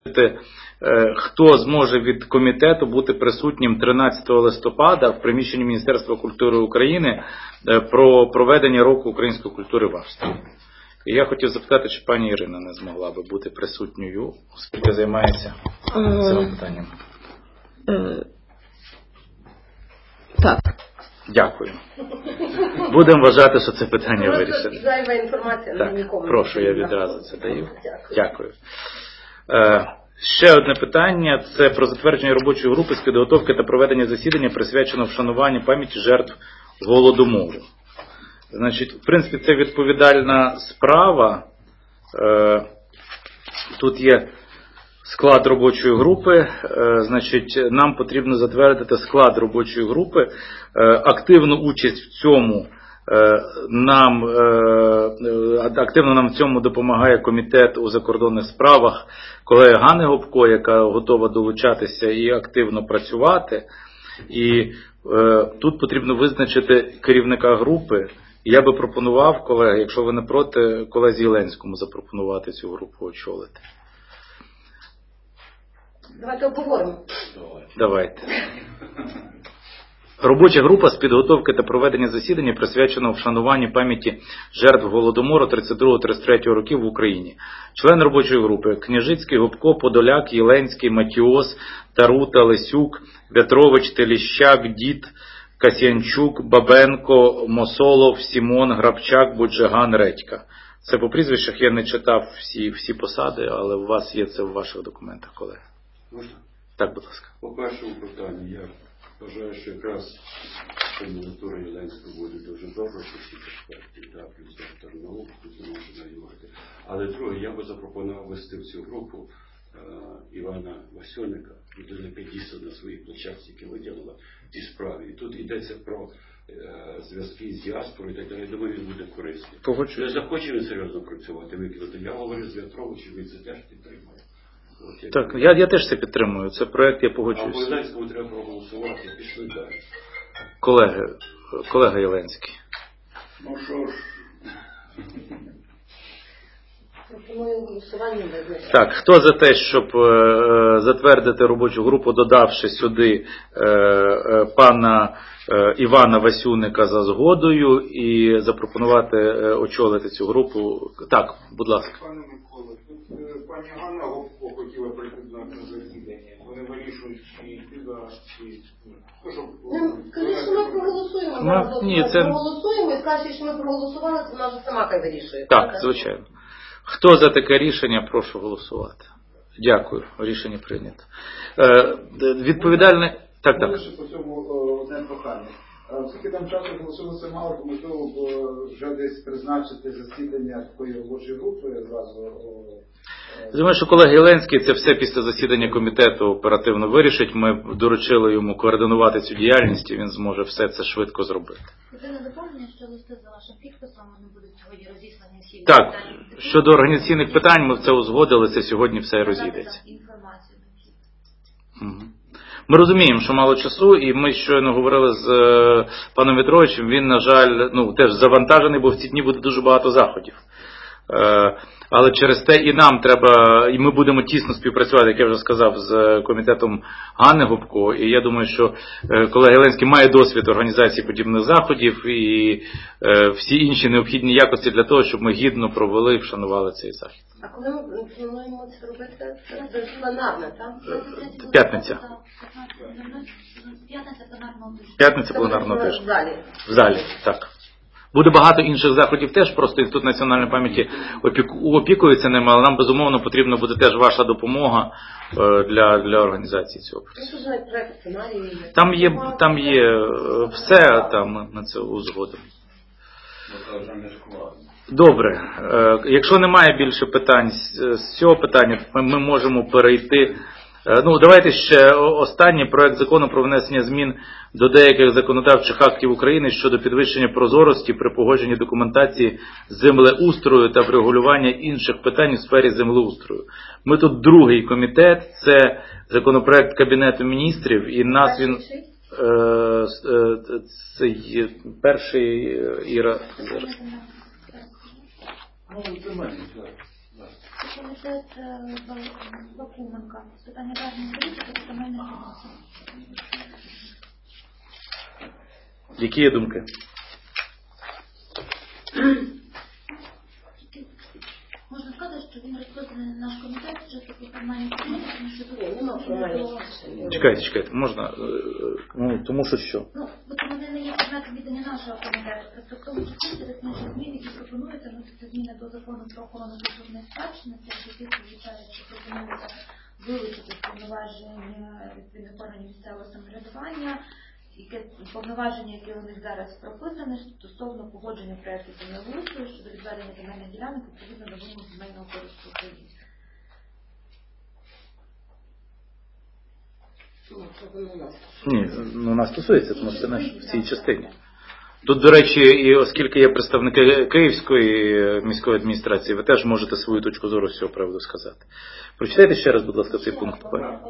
хто зможе від комітету бути присутнім 13 листопада в приміщенні Міністерства культури України про проведення року української культури в Австрії. І я хотів запитати, чи пані Ірина не змогла би бути присутньою, оскільки займається цим питанням. Так. Дякую. Будемо вважати, що це питання вирішено. Зайва інформація так, нікому. Прошу, я відразу це даю. Дякую. Ще одне питання. Це про затвердження робочої групи з підготовки та проведення засідання, присвяченого вшануванню пам'яті жертв Голодомору. Значить, в принципі, це відповідальна справа. Тут є склад робочої групи. Значить, нам потрібно затвердити склад робочої групи. Активну участь в цьому активно нам в цьому допомагає комітет у закордонних справах колеги Ганни Гопко, яка готова долучатися і активно працювати. І тут потрібно визначити керівника групи. Я би пропонував, колеги, якщо ви не проти, колезі Єленському запропонувати цю групу очолити. Давайте обговоримо. Давайте. Робоча група з підготовки та проведення засідання, присвяченого вшануванню пам'яті жертв Голодомору 32-33 років в Україні. Член робочої групи: Княжицький, Гопко, Подоляк, Єленський, Матіос, Тарута, Лисюк, В'ятрович, Теліщак, Дід, Касьянчук, Бабенко, Мосолов, Сімон, Грабчак, Буджаган, Редька. Це по прізвищах, я не читав всі посади, але у вас є це в ваших документах, колеги. Можна? Так, будь ласка. По першому питанню, я вважаю, що якраз кандидатура Єленського буде дуже добра, що всі експерти, плюс доктор наук, тут не може навівати. Але друге, я би запропонував вести в цю групу Івана Васюника, людина підійшла на своїх плечах, які виділила в цій справі. І тут йдеться про зв'язки з діаспорою і так далі. Я думаю, він буде корисний. Погоджуюсь. Не захоче він серйозно працювати, викинути. Я говорю з В'ятровичем, він це теж підтримує. Так, я теж це підтримую. Це проєкт, я погоджуюся. А по Єленському треба проголосувати, пішли далі. Колега Єленський. Ну що ж. Пропоную голосування визначити. Так, хто за те, щоб затвердити робочу групу, додавши сюди пана Івана Васюника за згодою і запропонувати очолити цю групу? Так, будь ласка. Пане Микола, тут пані Ганна Гопко хотіла прийти на засідання. Вони вирішують, чи йти чи ні. Скажи, що ми проголосуємо. Проголосуємо і скажеш, що ми проголосували, то вона вже сама хай вирішує. Так, звичайно. Хто за таке рішення, прошу голосувати. Дякую. Рішення прийнято. Відповідальне... Так. По цьому одне прохання. Оскільки там часу голосувалося мало, то можливо вже десь призначити засідання такої робочої групи зразу. Думаю, що колега Єленський це все після засідання комітету оперативно вирішить. Ми доручили йому координувати цю діяльність, і він зможе все це швидко зробити. Єдине доповнення, що листи за вашим підписом вони будуть сьогодні розіслані всі. Так, щодо організаційних питань ми це узгодили, це сьогодні все розійдеться. Ми розуміємо, що мало часу, і ми щойно говорили з паном В'ятровичем, він, на жаль, теж завантажений, бо в ці дні буде дуже багато заходів. Але через те і нам треба, і ми будемо тісно співпрацювати, як я вже сказав, з комітетом Ганни Гопко. І я думаю, що колега Єленський має досвід організації подібних заходів і всі інші необхідні якості для того, щоб ми гідно провели і вшанували цей захід. А коли ми плануємо це робити? Це пленарне, так? П'ятниця. П'ятниця пленарного тижня. В залі, так. Буде багато інших заходів теж, просто Інститут національної пам'яті опікується ними, але нам, безумовно, потрібна буде теж ваша допомога для організації цього процесу. Там є все, там на це узгодимо. Добре. Якщо немає більше питань з цього питання, ми можемо перейти. Давайте ще останній проект закону про внесення змін до деяких законодавчих актів України щодо підвищення прозорості при погодженні документації землеустрою та врегулювання інших питань у сфері землеустрою. Ми тут другий комітет, це законопроект Кабінету міністрів, і нас він перший Іра. Це комітет Бакуменка. З питання аграрної політики та земельних відносин. Які є думки? Можна сказати, що він розписаний на наш комітет, що такі формальні питання, тому що тут Нема формальних. Чекайте, можна, тому що? Ну, от вони не є предметом відання нашого комітету. Тобто в тому числі через наші зміни, які пропонуються, це зміни до закону про охорону культурної спадщини, це які звичайно, що пропонується вилучити повноваження відповідних органів місцевого самоврядування, повноваження, які у них зараз прописані, стосовно погодження проєктів землеустрою щодо відведення земельних ділянок відповідно до вимог земельного кодексу України. Ні, нас стосується, тому що це в цій частині. Тут, до речі, і оскільки є представники Київської міської адміністрації, ви теж можете свою точку зору з цього приводу сказати. Прочитайте ще раз, будь ласка, цей пункт.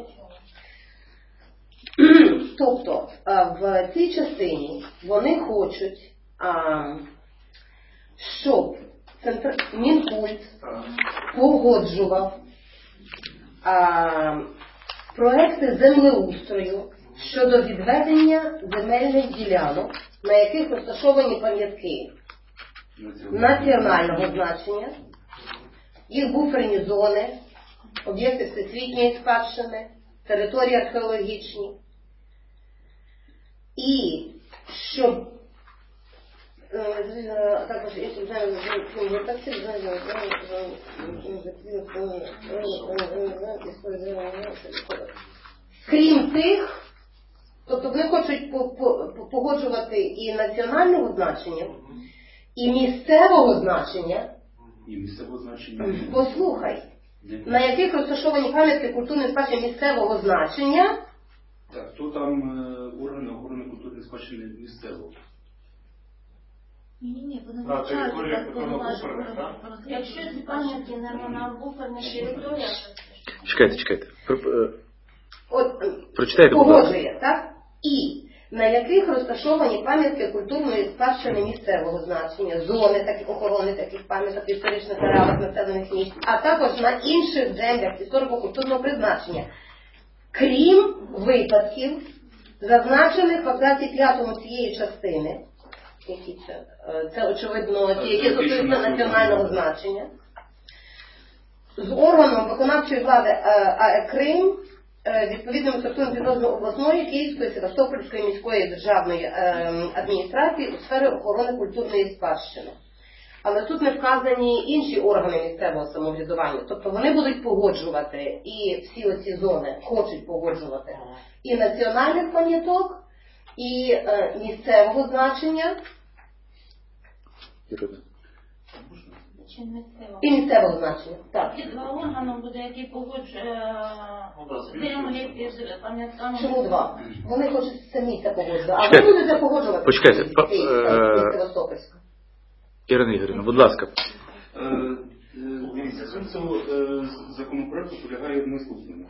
Тобто, в цій частині вони хочуть, щоб Мінкульт погоджував проекти землеустрою щодо відведення земельних ділянок, на яких розташовані пам'ятки національного значення, їх буферні зони, об'єкти всесвітньої спадщини, території археологічні. І щоб також крім тих, тобто вони хочуть погоджувати і національного значення, і місцевого значення. Послухай, на яких розташовані пам'ятки культурної спадщини місцевого значення. Так, то там органи охорони культурної спадщини місцевого. Ні, вони вивчають повноваження. Якщо ці пам'ятки не на буферних територіях, Чекайте. Прочитайте, погоджує, так? І на яких розташовані пам'ятки культурної спадщини місцевого значення, зони охорони таких пам'яток в історичних ареалах населених місць, а також на інших землях історико-культурного призначення, крім випадків, зазначених в абзаці 5 цієї частини, це очевидно ті, які стосуються національного значення, з органом виконавчої влади Крим, відповідними структурними підрозділами обласної, Київської, Севастопольської міської державної адміністрації у сфері охорони культурної спадщини. Але тут не вказані інші органи місцевого самоврядування. Тобто вони будуть погоджувати, і всі оці зони хочуть погоджувати і національних пам'яток, і місцевого значення, і місцевого значення. Так. Ці два органи буде, який погоджує землі під пам'ятками. Чому два? Вони хочуть самі це погоджувати. А ви будете погоджувати? Почекайте. Севастопольська. Ірина Ігорівна, будь ласка. Дивіться, суть цього законопроекту полягає в наступному.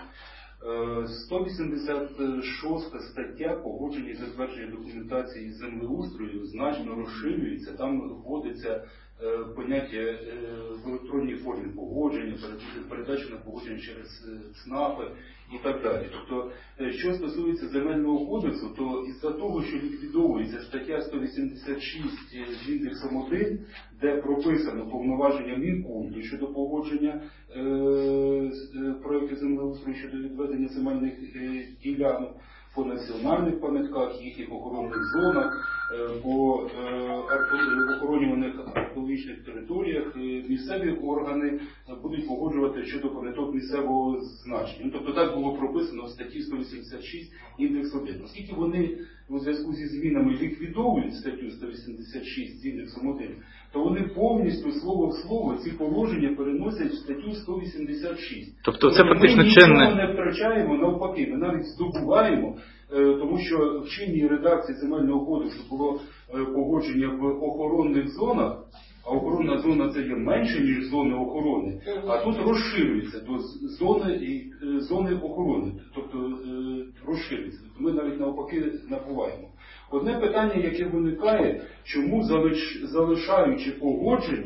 186 стаття погодження і затвердження документації землеустрою значно розширюється. Там вводиться поняття в електронній формі погодження, передачу на погодження через ЦНАПи і так далі. Тобто, що стосується земельного кодексу, то із-за того, що ліквідовується стаття 186 з індексом 1, де прописано повноваження Мінкульту щодо погодження проєктів землеустрою щодо відведення земельних ділянок, по національних пам'ятках, їхніх охоронних зонах, по охоронюваних археологічних територіях, місцеві органи будуть погоджувати щодо пам'яток місцевого значення. Тобто так було прописано в статті 186 індекс 1. Оскільки вони у зв'язку зі змінами ліквідовують статтю 186 з індексом 1, то вони повністю слово в слово ці положення переносять в статтю 186. Тобто це фактично ми чинне... нічого не втрачаємо, навпаки, ми навіть здобуваємо, тому що в чинній редакції Земельного кодексу було погодження в охоронних зонах, а охоронна зона це є менше, ніж зони охорони, а тут розширюється до зони охорони, тобто розширюється. Тобто ми навіть навпаки набуваємо. Одне питання, яке виникає, чому залишаючи погодження,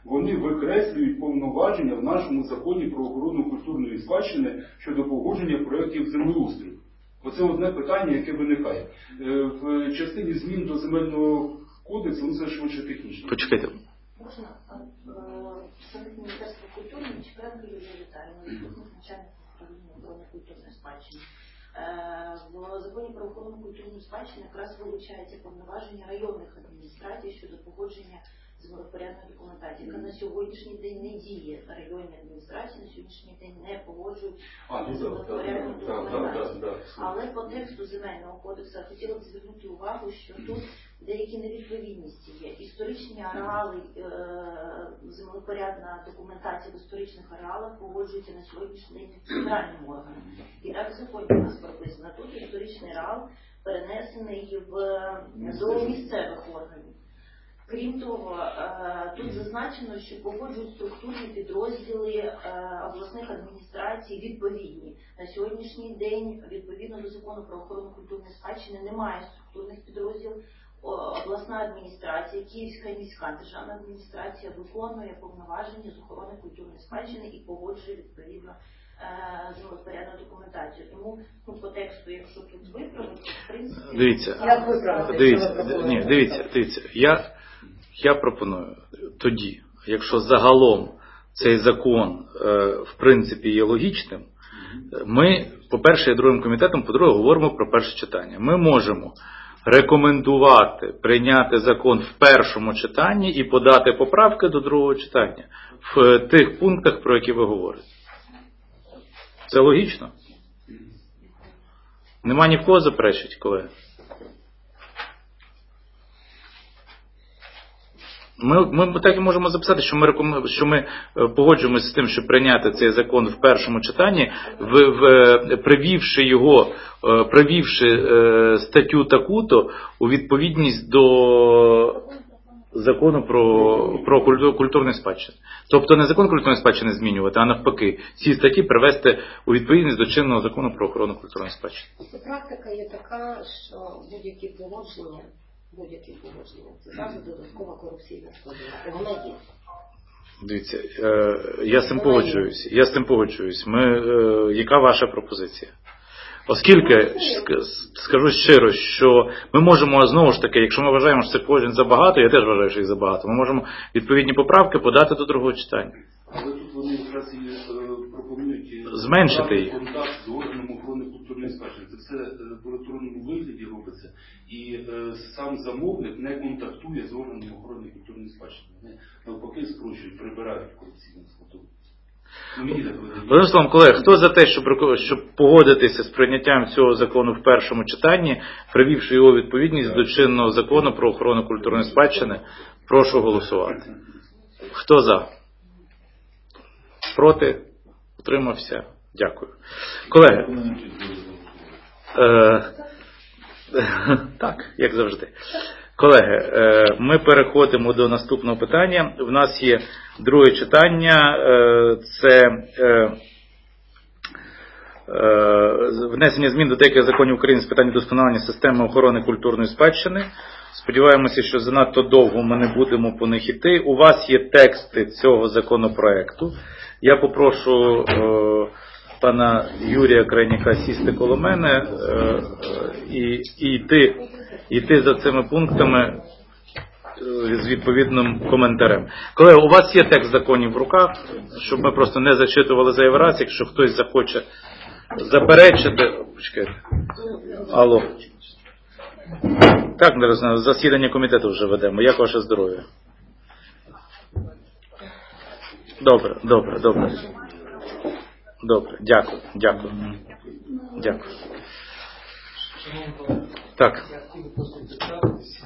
вони викреслюють повноваження в нашому законі про охорону культурної спадщини щодо погодження проєктів землеустрою. Оце одне питання, яке виникає. В частині змін до земельного кодексу, це швидше технічно. Почекайте. Можна? Представник Міністерства культури Нечіпенко Юлія Віталіївна, заступник начальника управління охорони культурної спадщини. В законі про охорону культурної спадщини якраз вилучається повноваження районних адміністрацій щодо погодження землевпорядної документації, яка на сьогоднішній день не діє. Районні адміністрації на сьогоднішній день не погоджують землевпорядну документацію. Але по тексту земельного кодексу я хотіла б звернути увагу, що тут деякі невідповідності є. Історичні ареали, землепорядна документація в історичних ареалах погоджується на сьогоднішній день центральним органом. І так в законі у нас прописано. Тут історичний ареал перенесений до місцевих органів. Крім того, тут зазначено, що погоджують структурні підрозділи обласних адміністрацій відповідні. На сьогоднішній день, відповідно до закону про охорону культурної спадщини, немає структурних підрозділів. Обласна адміністрація, Київська міська державна адміністрація виконує повноваження з охорони культурної спадщини і погоджує відповідно землевпорядну документацію. Тому по тексту, якщо тут виправити, в принципі... Дивіться. Я пропоную тоді, якщо загалом цей закон в принципі є логічним, ми, по-перше, і другим комітетом, по-друге, говоримо про перше читання. Ми можемо рекомендувати прийняти закон в першому читанні і подати поправки до другого читання в тих пунктах, про які ви говорите. Це логічно? Нема ні в кого заперечить, колеги. Ми так і можемо записати, що ми погоджуємося з тим, щоб прийняти цей закон в першому читанні, привівши статтю таку-то у відповідність до закону про культурну спадщину. Тобто не закон культурної спадщини змінювати, а навпаки, ці статті привести у відповідність до чинного закону про охорону культурної спадщини. Практика є така, що будь-які погодження, це завжди додаткова корупційна складова. Вона є. Дивіться, я з цим погоджуюсь. Яка ваша пропозиція? Оскільки, скажу щиро, що ми можемо, знову ж таки, якщо ми вважаємо, що цих погоджень забагато, я теж вважаю, що їх забагато, ми можемо відповідні поправки подати до другого читання. Але тут вони якраз і пропонують зменшити їх. Контакт з органом охорони культурної спадщини. Це все в електронному вигляді робиться. І сам замовник не контактує з органом охорони культурної спадщини. Вони навпаки спрощують, прибирають корупційну складову. Одним словом, колеги, хто за те, щоб погодитися з прийняттям цього закону в першому читанні, привівши його відповідність до чинного закону про охорону культурної спадщини, прошу голосувати. Хто за? Проти? Утримався? Дякую. Колеги, так, як завжди. Колеги, ми переходимо до наступного питання. В нас є друге читання. Це внесення змін до деяких законів України з питань удосконалення системи охорони культурної спадщини. Сподіваємося, що занадто довго ми не будемо по них іти. У вас є тексти цього законопроекту. Я попрошу пана Юрія Крайніка сісти коло мене і йти за цими пунктами з відповідним коментарем. Колеги, у вас є текст законів в руках, щоб ми просто не зачитували зайвий раз, якщо хтось захоче заперечити. Почекайте. Алло. Так, засідання комітету вже ведемо. Як ваше здоров'я? Добре. Дякую. Так. Я хотів просто представитися.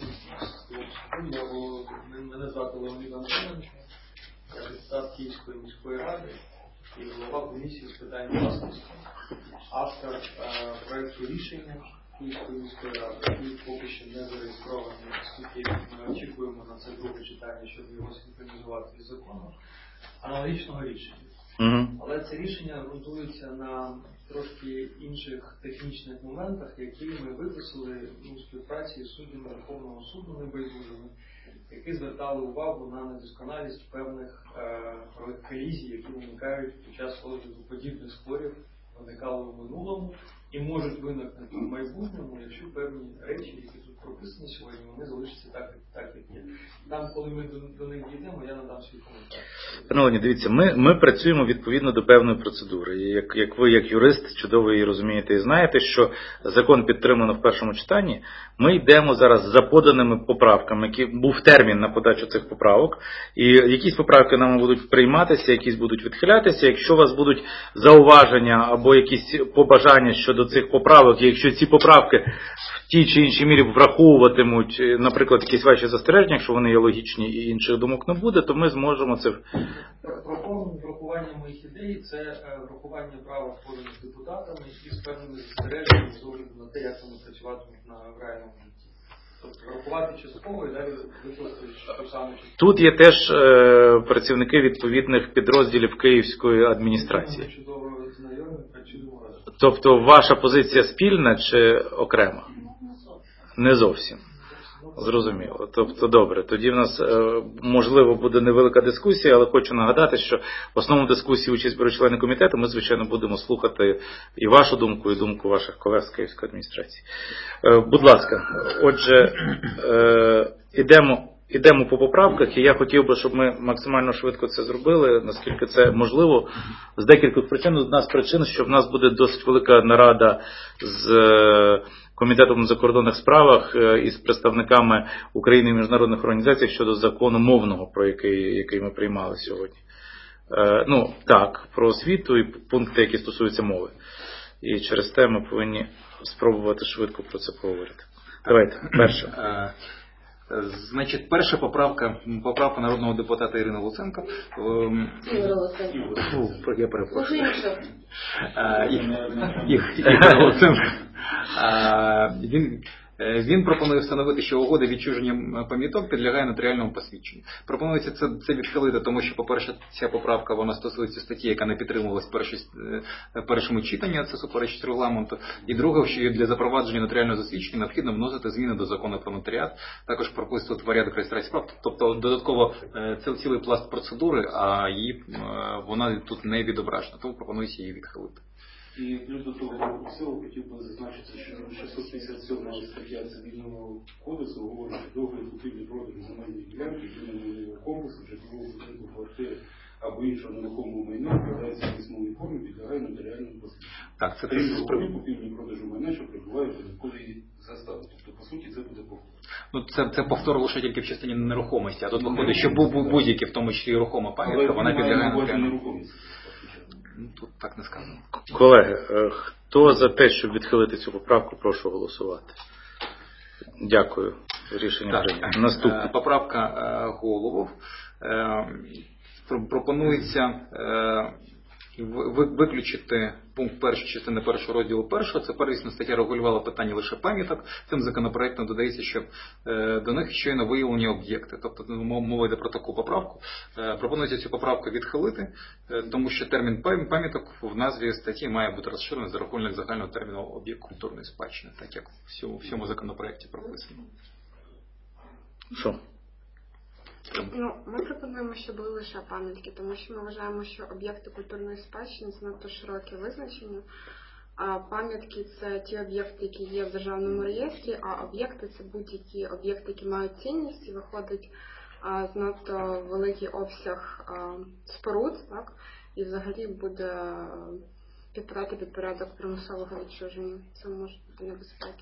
Мене звати Леонід Антоненко, я депутат Київської міської ради і голова комісії з питань власності. Автор проєкту рішення Київської міської ради, який поки що не зареєстрований, оскільки ми очікуємо на це друге читання, щоб його синхронізувати із законом, аналогічного рішення. Але це рішення ґрунтується на трошки інших технічних моментах, які ми виписали у співпраці з суддями Верховного суду небайдужими. які звертали увагу на недосконалість певних колізій, які виникають під час розгляду подібних спорів, виникали в минулому і можуть виникнути в майбутньому, якщо певні речі, які тут прописані сьогодні, вони залишаться так, як є. Там, коли ми до них дійдемо, я надам свій коментар. Пане Леоніде, дивіться, ми працюємо відповідно до певної процедури. І як ви, як юрист, чудово її розумієте і знаєте, що закон підтримано в першому читанні, ми йдемо зараз за поданими поправками, які був термін на подачу цих поправок, і якісь поправки нами будуть прийматися, якісь будуть відхилятися. Якщо у вас будуть зауваження або якісь побажання щодо цих поправок, і якщо ці поправки в тій чи іншій мірі враховуватимуть, наприклад, якісь ваші застереження, якщо вони є логічні і інших думок не буде, то ми зможемо це... Врахування моїх ідей – це врахування права, поданих депутатами і з певними застереженнями з огляду на те, як вони працюватимуть на реальному житті. Тобто врахувати частково і далі викласти ту саму частково. Тут є теж працівники відповідних підрозділів Київської адміністрації. Ми чудово знайомі, працюємо разом. Тобто ваша позиція спільна чи окрема? Не зовсім. Зрозуміло. Тобто, добре. Тоді в нас, можливо, буде невелика дискусія, але хочу нагадати, що в основному дискусії участь беруть члени комітету. Ми, звичайно, будемо слухати і вашу думку, і думку ваших колег з Київської адміністрації. Будь ласка, отже, ідемо по поправках, і я хотів би, щоб ми максимально швидко це зробили, наскільки це можливо, з декількох причин. Одна з причин, що в нас буде досить велика нарада з Комітетом у закордонних справах і з представниками України і міжнародних організацій щодо закону мовного, про який ми приймали сьогодні. Ну, так, про освіту і пункти, які стосуються мови. І через те ми повинні спробувати швидко про це поговорити. Давайте, перше. Значить, перша поправка народного депутата Ірини Луценко. Я перепрошую. Ігоря Луценко. Він пропонує встановити, що угода відчуження пам'яток підлягає нотаріальному посвідченню. Пропонується це відхилити, тому що, по-перше, ця поправка вона стосується статті, яка не підтримувалась в першому читанні, це суперечить регламенту. І друге, що для запровадження нотаріального засвідчення необхідно вносити зміни до закону про нотаріат, також прописувати порядок реєстрації прав. Тобто, додатково, це цілий пласт процедури, а вона тут не відображена, тому пропонується її відхилити. І плюс до того всього хотів би зазначити, що 657 стаття Цивільного кодексу говорить, що договір купівлі-продажу земельної ділянки, житлового комплексу, житлового будинку, квартири або іншого нерухомого майна вкладається в письмовій формі, підлягає нотаріальному посвідченню. Так, це договір купівлі-продажу майна, що перебуває в податковій заставі. Тобто, по суті, це буде повтор. Ну, це повтор лише тільки в частині нерухомості, а тут виходить, що будь-які, в тому числі і рухома пам'ятка, вона підлягає нотаріальному. Тут так не сказано. Колеги, хто за те, щоб відхилити цю поправку, прошу голосувати. Дякую. Рішення прийнято. Наступна поправка Голубов. Пропонується виключити пункт 1 частини 1 розділу 1. Це первісна стаття регулювала питання лише пам'яток. Цим законопроектом додається, що до них щойно виявлені об'єкти. Тобто мова йде про таку поправку. Пропонується цю поправку відхилити, тому що термін пам'яток в назві статті має бути розширений за рахунок загального терміну об'єкт культурної спадщини, так як в цьому законопроекті прописано. Що? Ну, ми пропонуємо, щоб були лише пам'ятки, тому що ми вважаємо, що об'єкти культурної спадщини – це надто широке визначення, а пам'ятки – це ті об'єкти, які є в державному реєстрі, а об'єкти – це будь-які об'єкти, які мають цінність і виходить надто великий обсяг споруд, так, і взагалі буде підпадати під порядок примусового відчуження. Це може бути небезпеки.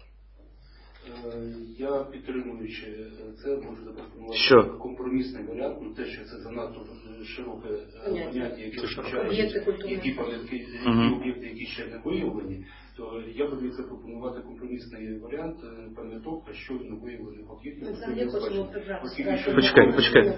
Я підтримуючи це, можу запропонувати компромісний варіант, те, що це занадто широке поняття, яке включає які пам'ятки, об'єкти, які ще не виявлені, то я би запропонувати компромісний варіант пам'яток та щойно виявлених об'єктів. Почекай.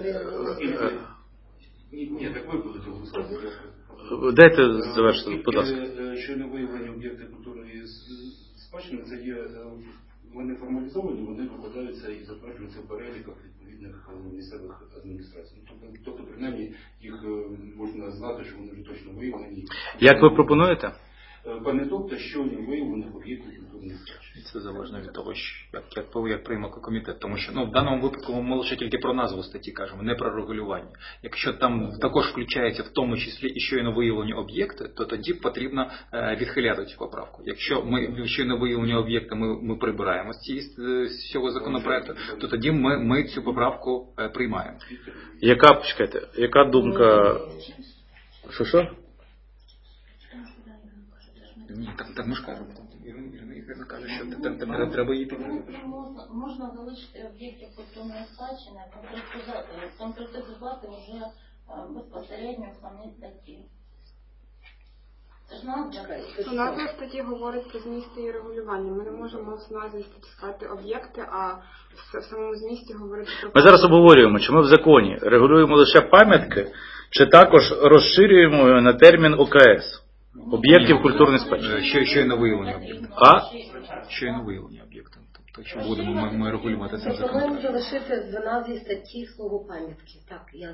Ні, так ви будете голосувати. Дайте завершити, будь ласка. Щойно виявлені об'єкти культурної спадщини, це є... Вони формалізовані, вони викладаються і затверджуються в переліках відповідних місцевих адміністрацій. Тобто, принаймні, їх можна знати, що вони вже точно виявлені. Як ви пропонуєте? пам'яток та щойно виявлених об'єктів культурної спадщини. Це залежно від того, як прийме комітет. Тому що в даному випадку ми лише тільки про назву статті кажемо, не про регулювання. Якщо там також включається в тому числі і щойно виявлені об'єкти, то тоді потрібно відхиляти цю поправку. Якщо ми щойно виявлені об'єкти ми прибираємо з цього законопроекту, то тоді ми цю поправку приймаємо. Яка думка? Що? Ні, так ми ж кажемо. Ірина каже, що треба її підтримати. Можна залишити об'єктів культурної спадщини, конкретизувати вже безпосередньо в самій статті. Це ж назва статті говорить про зміст і регулювання. Ми не можемо в назві статті сказати об'єкти, а в самому змісті говорити про... Ми зараз обговорюємо, чи ми в законі регулюємо лише пам'ятки, чи також розширюємо його на термін ОКС. Об'єктів культурної спадщини. Щойно виявлені об'єкти. Щойно виявлені об'єкти. Тобто, що будемо ми регулювати цим законом. Пропонуємо залишити в назві статті слово пам'ятки. Так, я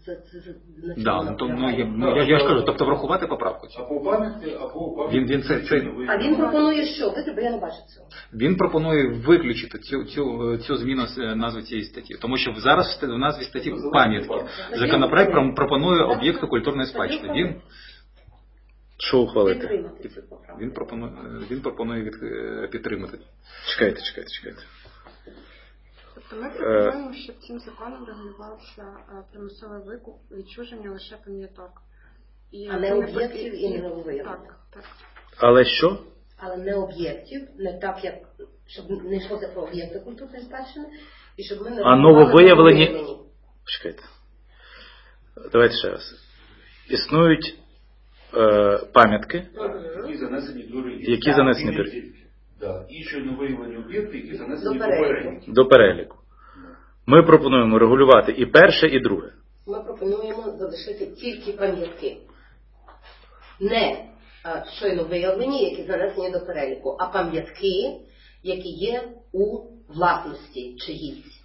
я ж кажу, тобто врахувати поправку цю. Або пам'ятки, або пам'ятки. А він пропонує що? Бо я не бачу цього. Він пропонує виключити цю зміну з назви цієї статті. Тому що зараз в назві статті пам'ятки. Законопроект пропонує об'єкти культурної спадщини. Що ухвалити? Він пропонує підтримати. Чекайте. Тобто ми пропонуємо, щоб цим законом регулювався примусовий викуп, відчуження лише пам'яток. А не об'єктів і не нововиявлених. Так. Але що? Але не об'єктів, не так, як, щоб не йшлося про об'єкти культурної спадщини, і щоб ми не нововиявлені. Чекайте. Давайте ще раз. Існують пам'ятки, які занесені до реєстру. І щойно виявлені об'єкти, які занесені до переліку. Ми пропонуємо регулювати і перше, і друге. Ми пропонуємо залишити тільки пам'ятки. Не щойно виявлені, які занесені до переліку, а пам'ятки, які є у власності чиїсь.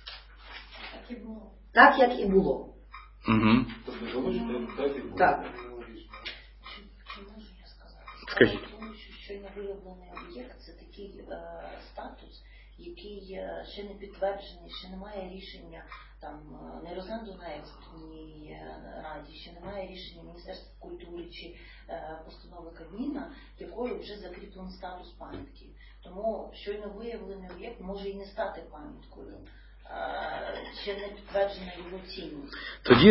Так, як і було. Угу. Так. Скажіть. Щойно виявлений об'єкт – це такий статус, який ще не підтверджений, ще немає рішення, там не розгляду на експертній раді, ще немає рішення Міністерства культури чи постанови Кабміна, якою вже закріплений статус пам'ятки. Тому щойно виявлений об'єкт може і не стати пам'яткою. Ще не підтверджена його цінність.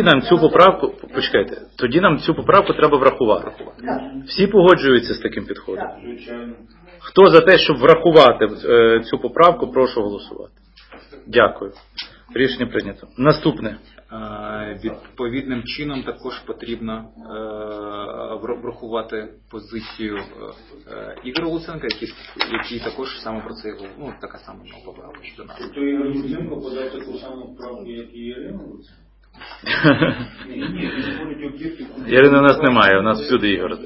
Тоді нам цю поправку треба врахувати. Всі погоджуються з таким підходом? Хто за те, щоб врахувати цю поправку, прошу голосувати. Дякую. Рішення прийнято. Наступне. Відповідним чином також потрібно врахувати позицію Ігоря Луценка, який також саме про це говорив. Така сама поправка до нас. Тобто Ігор Луценко подав таку саму правку, як і Ірина Луценко? Ні, він говорить об'єктів. Ірини у нас немає, у нас всюди Ігор.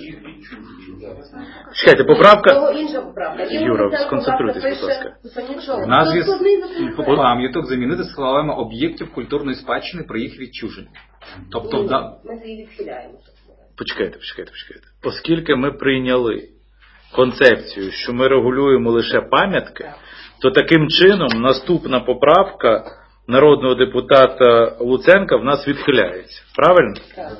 Чекайте, поправка. Юра, сконцентруйтесь, будь ласка. В назві пам'яток замінити словами об'єктів культурної спадщини при їх відчуженні. Тобто, ми її відхиляємо. Почекайте. Оскільки ми прийняли концепцію, що ми регулюємо лише пам'ятки, то таким чином наступна поправка народного депутата Луценка в нас відхиляється. Правильно? Так.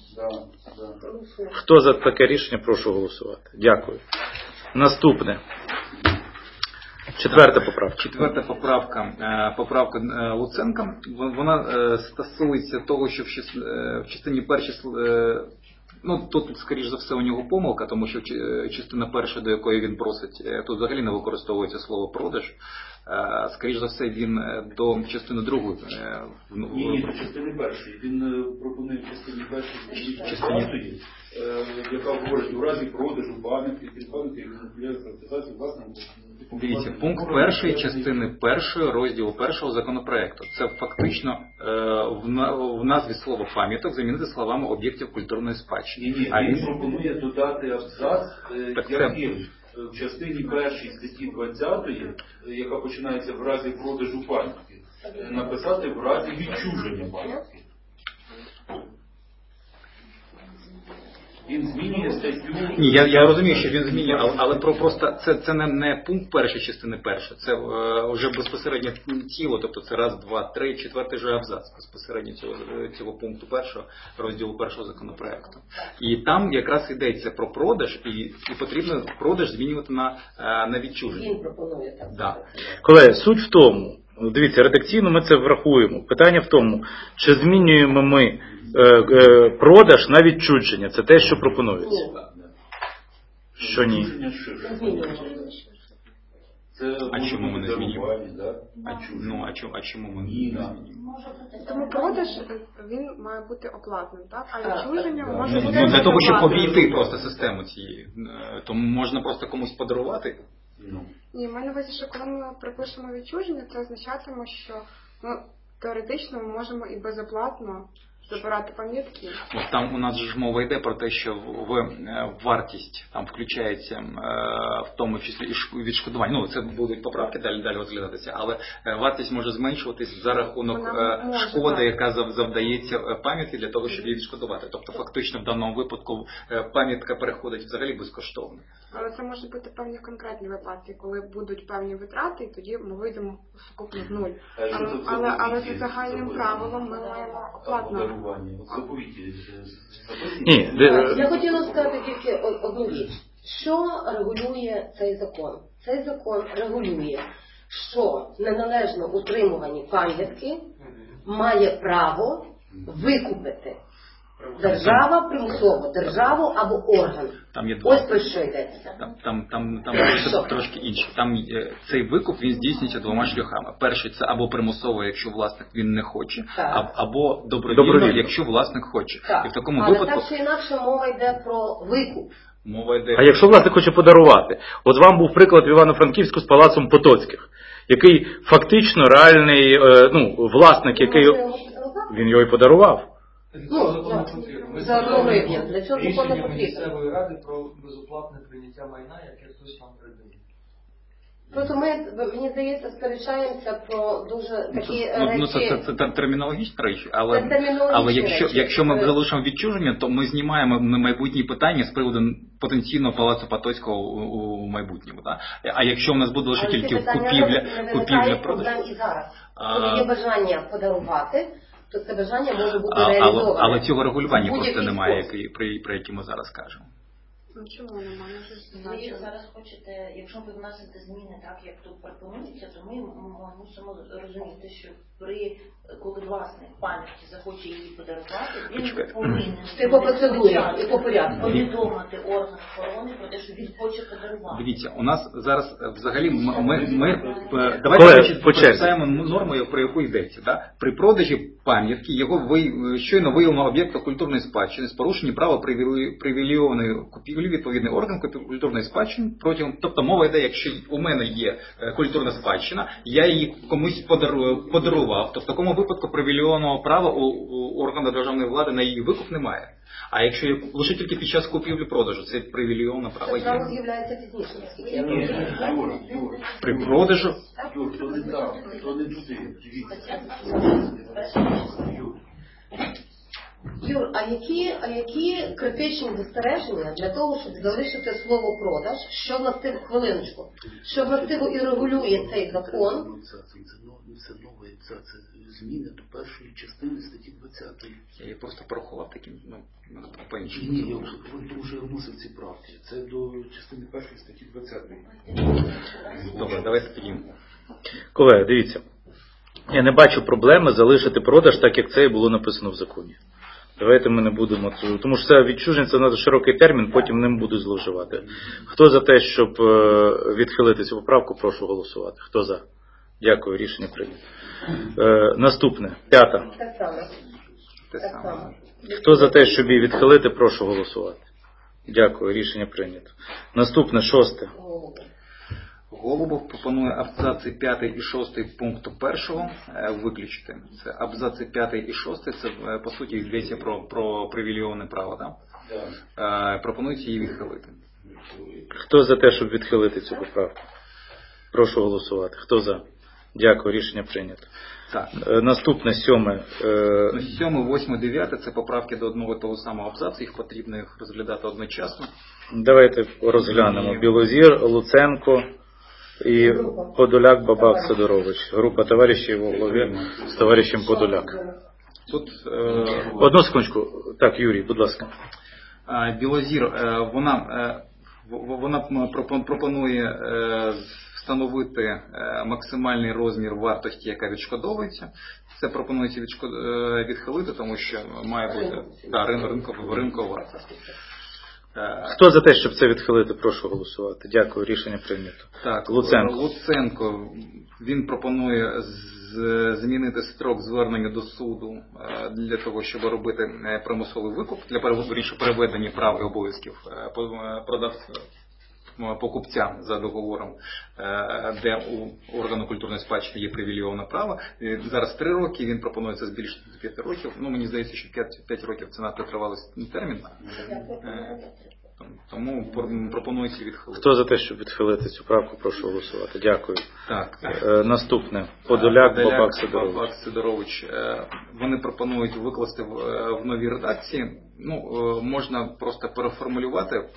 Хто за таке рішення, прошу голосувати. Дякую. Наступне. Четверта поправка Луценка. Вона стосується того, що в частині першій, тут, скоріш за все, у нього помилка, тому що частина перша, до якої він просить, тут взагалі не використовується слово «продаж». Скоріш за все, він до частини другої. Ні, до частини першої. Він пропонує в частині першої, яка говорить у разі продажу пам'ятки, підпам'ятки, приватизації власного. Дивіться, пункт першої частини першої розділу першого законопроекту. Це фактично в назві слово «пам'яток» замінити словами «об'єктів культурної спадщини». Ні, він пропонує додати абзац, який в частині першій статті 20, яка починається в разі продажу пам'ятки, написати в разі відчуження пам'ятки. Він змінює статтю. Ні, я розумію, що він змінює, але просто це не пункт першої частини першої, це вже безпосередньо тіло, тобто це раз, два, три, четвертий же абзац безпосередньо цього пункту першого, розділу першого законопроекту. І там якраз йдеться про продаж, і потрібно продаж змінювати на відчуження. Він пропонує так. Да. Колеги, суть в тому, дивіться, редакційно ми це врахуємо. Питання в тому, чи змінюємо ми продаж на відчуження. Це те, що пропонується. Що ні? А чому ми не змінюємо? А чому ми не змінюємо? Тому продаж, він має бути оплатним, так? А відчуження може бути Для того, щоб оплатним. обійти просто систему цієї, тому можна просто комусь подарувати. Ні, маю на увазі, що коли ми припишемо відчуження, це означатиме, що теоретично ми можемо і безоплатно забирати пам'ятки. От там у нас ж мова йде про те, що в вартість там включається в тому числі і відшкодування. Це будуть поправки далі розглядатися, але вартість може зменшуватись за рахунок шкоди, яка завдається пам'ятки для того, щоб її відшкодувати. Тобто фактично в даному випадку пам'ятка переходить взагалі безкоштовно. Але це може бути певні конкретні випадки, коли будуть певні витрати, і тоді ми вийдемо сукупно в нуль. Але за загальним правилом ми маємо оплатно. Ні, Я хотіла сказати тільки одну річ. Що регулює цей закон? Цей закон регулює, що неналежно утримувані пам'ятки має право викупити держава примусово, державу або орган. Там є два. Ось про що йдеться. Там трошки інше. Там цей викуп він здійснюється двома шляхами. Перший це або примусово, якщо власник він не хоче, або добровільно, якщо власник хоче. І в такому але випадку так чи інакше мова йде про викуп. А якщо власник хоче подарувати? От вам був приклад в Івано-Франківську з палацом Потоцьких, який фактично реальний власник, який він його і подарував. За 1 гривню. Для цього закон не Рішення потрібно. місцевої ради про безоплатне прийняття майна, яке хтось нам придає. Просто мені здається, сперечаємося про дуже такі речі. Це термінологічна річ, Це але термінологічні речі. якщо ми залишимо відчуження, то ми знімаємо майбутні питання з приводу потенційного палацу Потоцького у майбутньому. Так? А якщо у нас буде лише тільки купівля продаж. І зараз. Коли є бажання подарувати, то це бажання може бути реалізоване. Але цього регулювання просто немає, про яке ми зараз кажемо. Чому немає? Ви зараз хочете, якщо ви вносите зміни так, як тут пропонується, то ми мусимо розуміти, що коли власник пам'ятки захоче її подарувати, він повинен по процедурі і по порядку повідомити орган охорони про те, що він хоче подарувати. Дивіться, у нас зараз взагалі давайте почитаємо норму, про яку йдеться. Да? При продажі пам'ятки його щойно виявленого об'єкта культурної спадщини з порушенням права привілейованої купівлі відповідний орган культурної спадщини тобто мова йде, якщо у мене є культурна спадщина, я її комусь подарував, то в такому випадку привілейованого права у органу державної влади на її викуп немає. А якщо лише тільки під час купівлі-продажу, це привілейоване право є. Це право з'являється пізніше, наскільки я розумію. При продажу. Юр, то не так, то не туди. Юр, а які критичні застереження для того, щоб залишити слово продаж, що властиво, хвилиночку, що властиво і регулює цей закон? Це нове, це зміни до першої частини статті 20. Я її просто порахував таким, по-іншому. Ні, я вже вносив ці правки. Це до частини першої статті 20. Добре, давайте тоді. Колеги, дивіться. Я не бачу проблеми залишити продаж так, як це і було написано в законі. Давайте ми не будемо, тому що це відчуження, це надто широкий термін, потім ним будуть зловживати. Хто за те, щоб відхилити цю поправку, прошу голосувати. Хто за? Дякую, рішення прийнято. Наступне, 5. Те саме. Хто за те, щоб її відхилити, прошу голосувати. Дякую, рішення прийнято. Наступне, 6. Голубов пропонує абзаци 5 і 6 пункту 1 виключити. Це абзаци 5 і 6, це по суті йдеться про привілейоване право. Да? Пропонується її відхилити. Хто за те, щоб відхилити цю поправку? Прошу голосувати. Хто за? Дякую, рішення прийнято. Так. Наступне 7. 7, 8, 9 – це поправки до одного і того самого абзацу, їх потрібно їх розглядати одночасно. Давайте розглянемо. Білозір, Луценко і Подоляк, Бабак, Сидорович. Група товаришів у голові з товаришем Подоляк. Тут Одну секундочку. Так, Юрій, будь ласка. Білозір, вона пропонує встановити максимальний розмір вартості, яка відшкодовується. Це пропонується відхилити, тому що має бути ринкова вартість. Хто за те, щоб це відхилити, прошу голосувати. Дякую, рішення прийнято. Так, Луценко. Він пропонує змінити строк звернення до суду для того, щоб робити примусовий викуп, для переведення прав і обов'язків покупця за договором, де у органу культурної спадщини є привілейоване право. Зараз 3 роки, він пропонує це збільшити до 5 років. Мені здається, що 5 років це надто тривалий термін. Тому пропонується відхилити. Хто за те, щоб відхилити цю правку, прошу голосувати. Дякую. Так. Наступне. Подоляк, Бабак, Сидорович. Вони пропонують викласти в новій редакції. Можна просто переформулювати.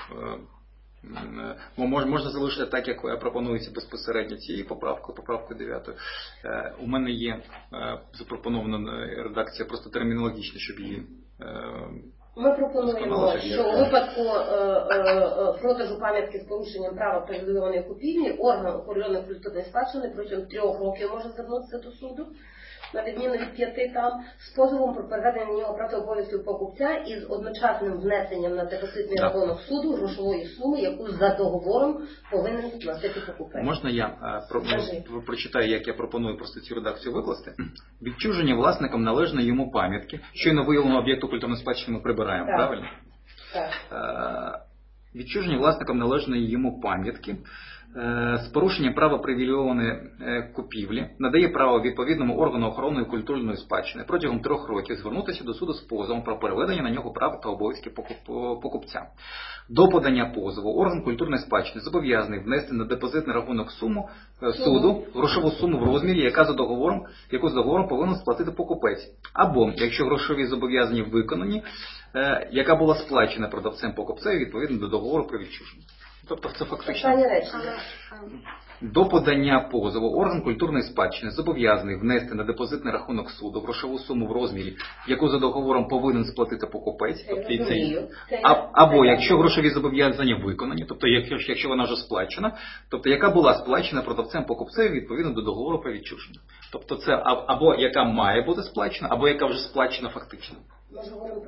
Можна залишити так, як пропонується безпосередньо цією поправкою 9. У мене є запропонована редакція просто термінологічна, щоб її... Ми пропонуємо, що у випадку продажу пам'ятки з порушенням права привілейованої купівлі орган охорони культурної спадщини протягом 3 років може звернутися до суду, на відміну від 5 там, з позовом про переведення на нього прав та обов'язків покупця і з одночасним внесенням на депозитний рахунок суду грошової суми, яку за договором повинен сплатити покупець. Можна я прочитаю, як я пропоную просто цю редакцію викласти? Відчуження власникам належної йому пам'ятки, щойно виявленого об'єкту культурної спадщини ми прибираємо, так. Правильно? Так. Відчуження власникам належної йому пам'ятки з порушенням права привілейованої купівлі надає право відповідному органу охорони культурної спадщини протягом 3 років звернутися до суду з позовом про переведення на нього прав та обов'язків покупця. До подання позову орган культурної спадщини зобов'язаний внести на депозитний рахунок суду грошову суму в розмірі, яку за договором повинен сплатити покупець. Або, якщо грошові зобов'язання виконані, яка була сплачена продавцем покупцею відповідно до договору про відчуження. Тобто це фактично до подання позову орган культурної спадщини зобов'язаний внести на депозитний рахунок суду грошову суму в розмірі, яку за договором повинен сплатити покупець, або якщо грошові зобов'язання виконані, тобто якщо вона вже сплачена, тобто яка була сплачена продавцем покупцею відповідно до договору про відчуження. Тобто це або яка має бути сплачена, або яка вже сплачена фактично. Ми говоримо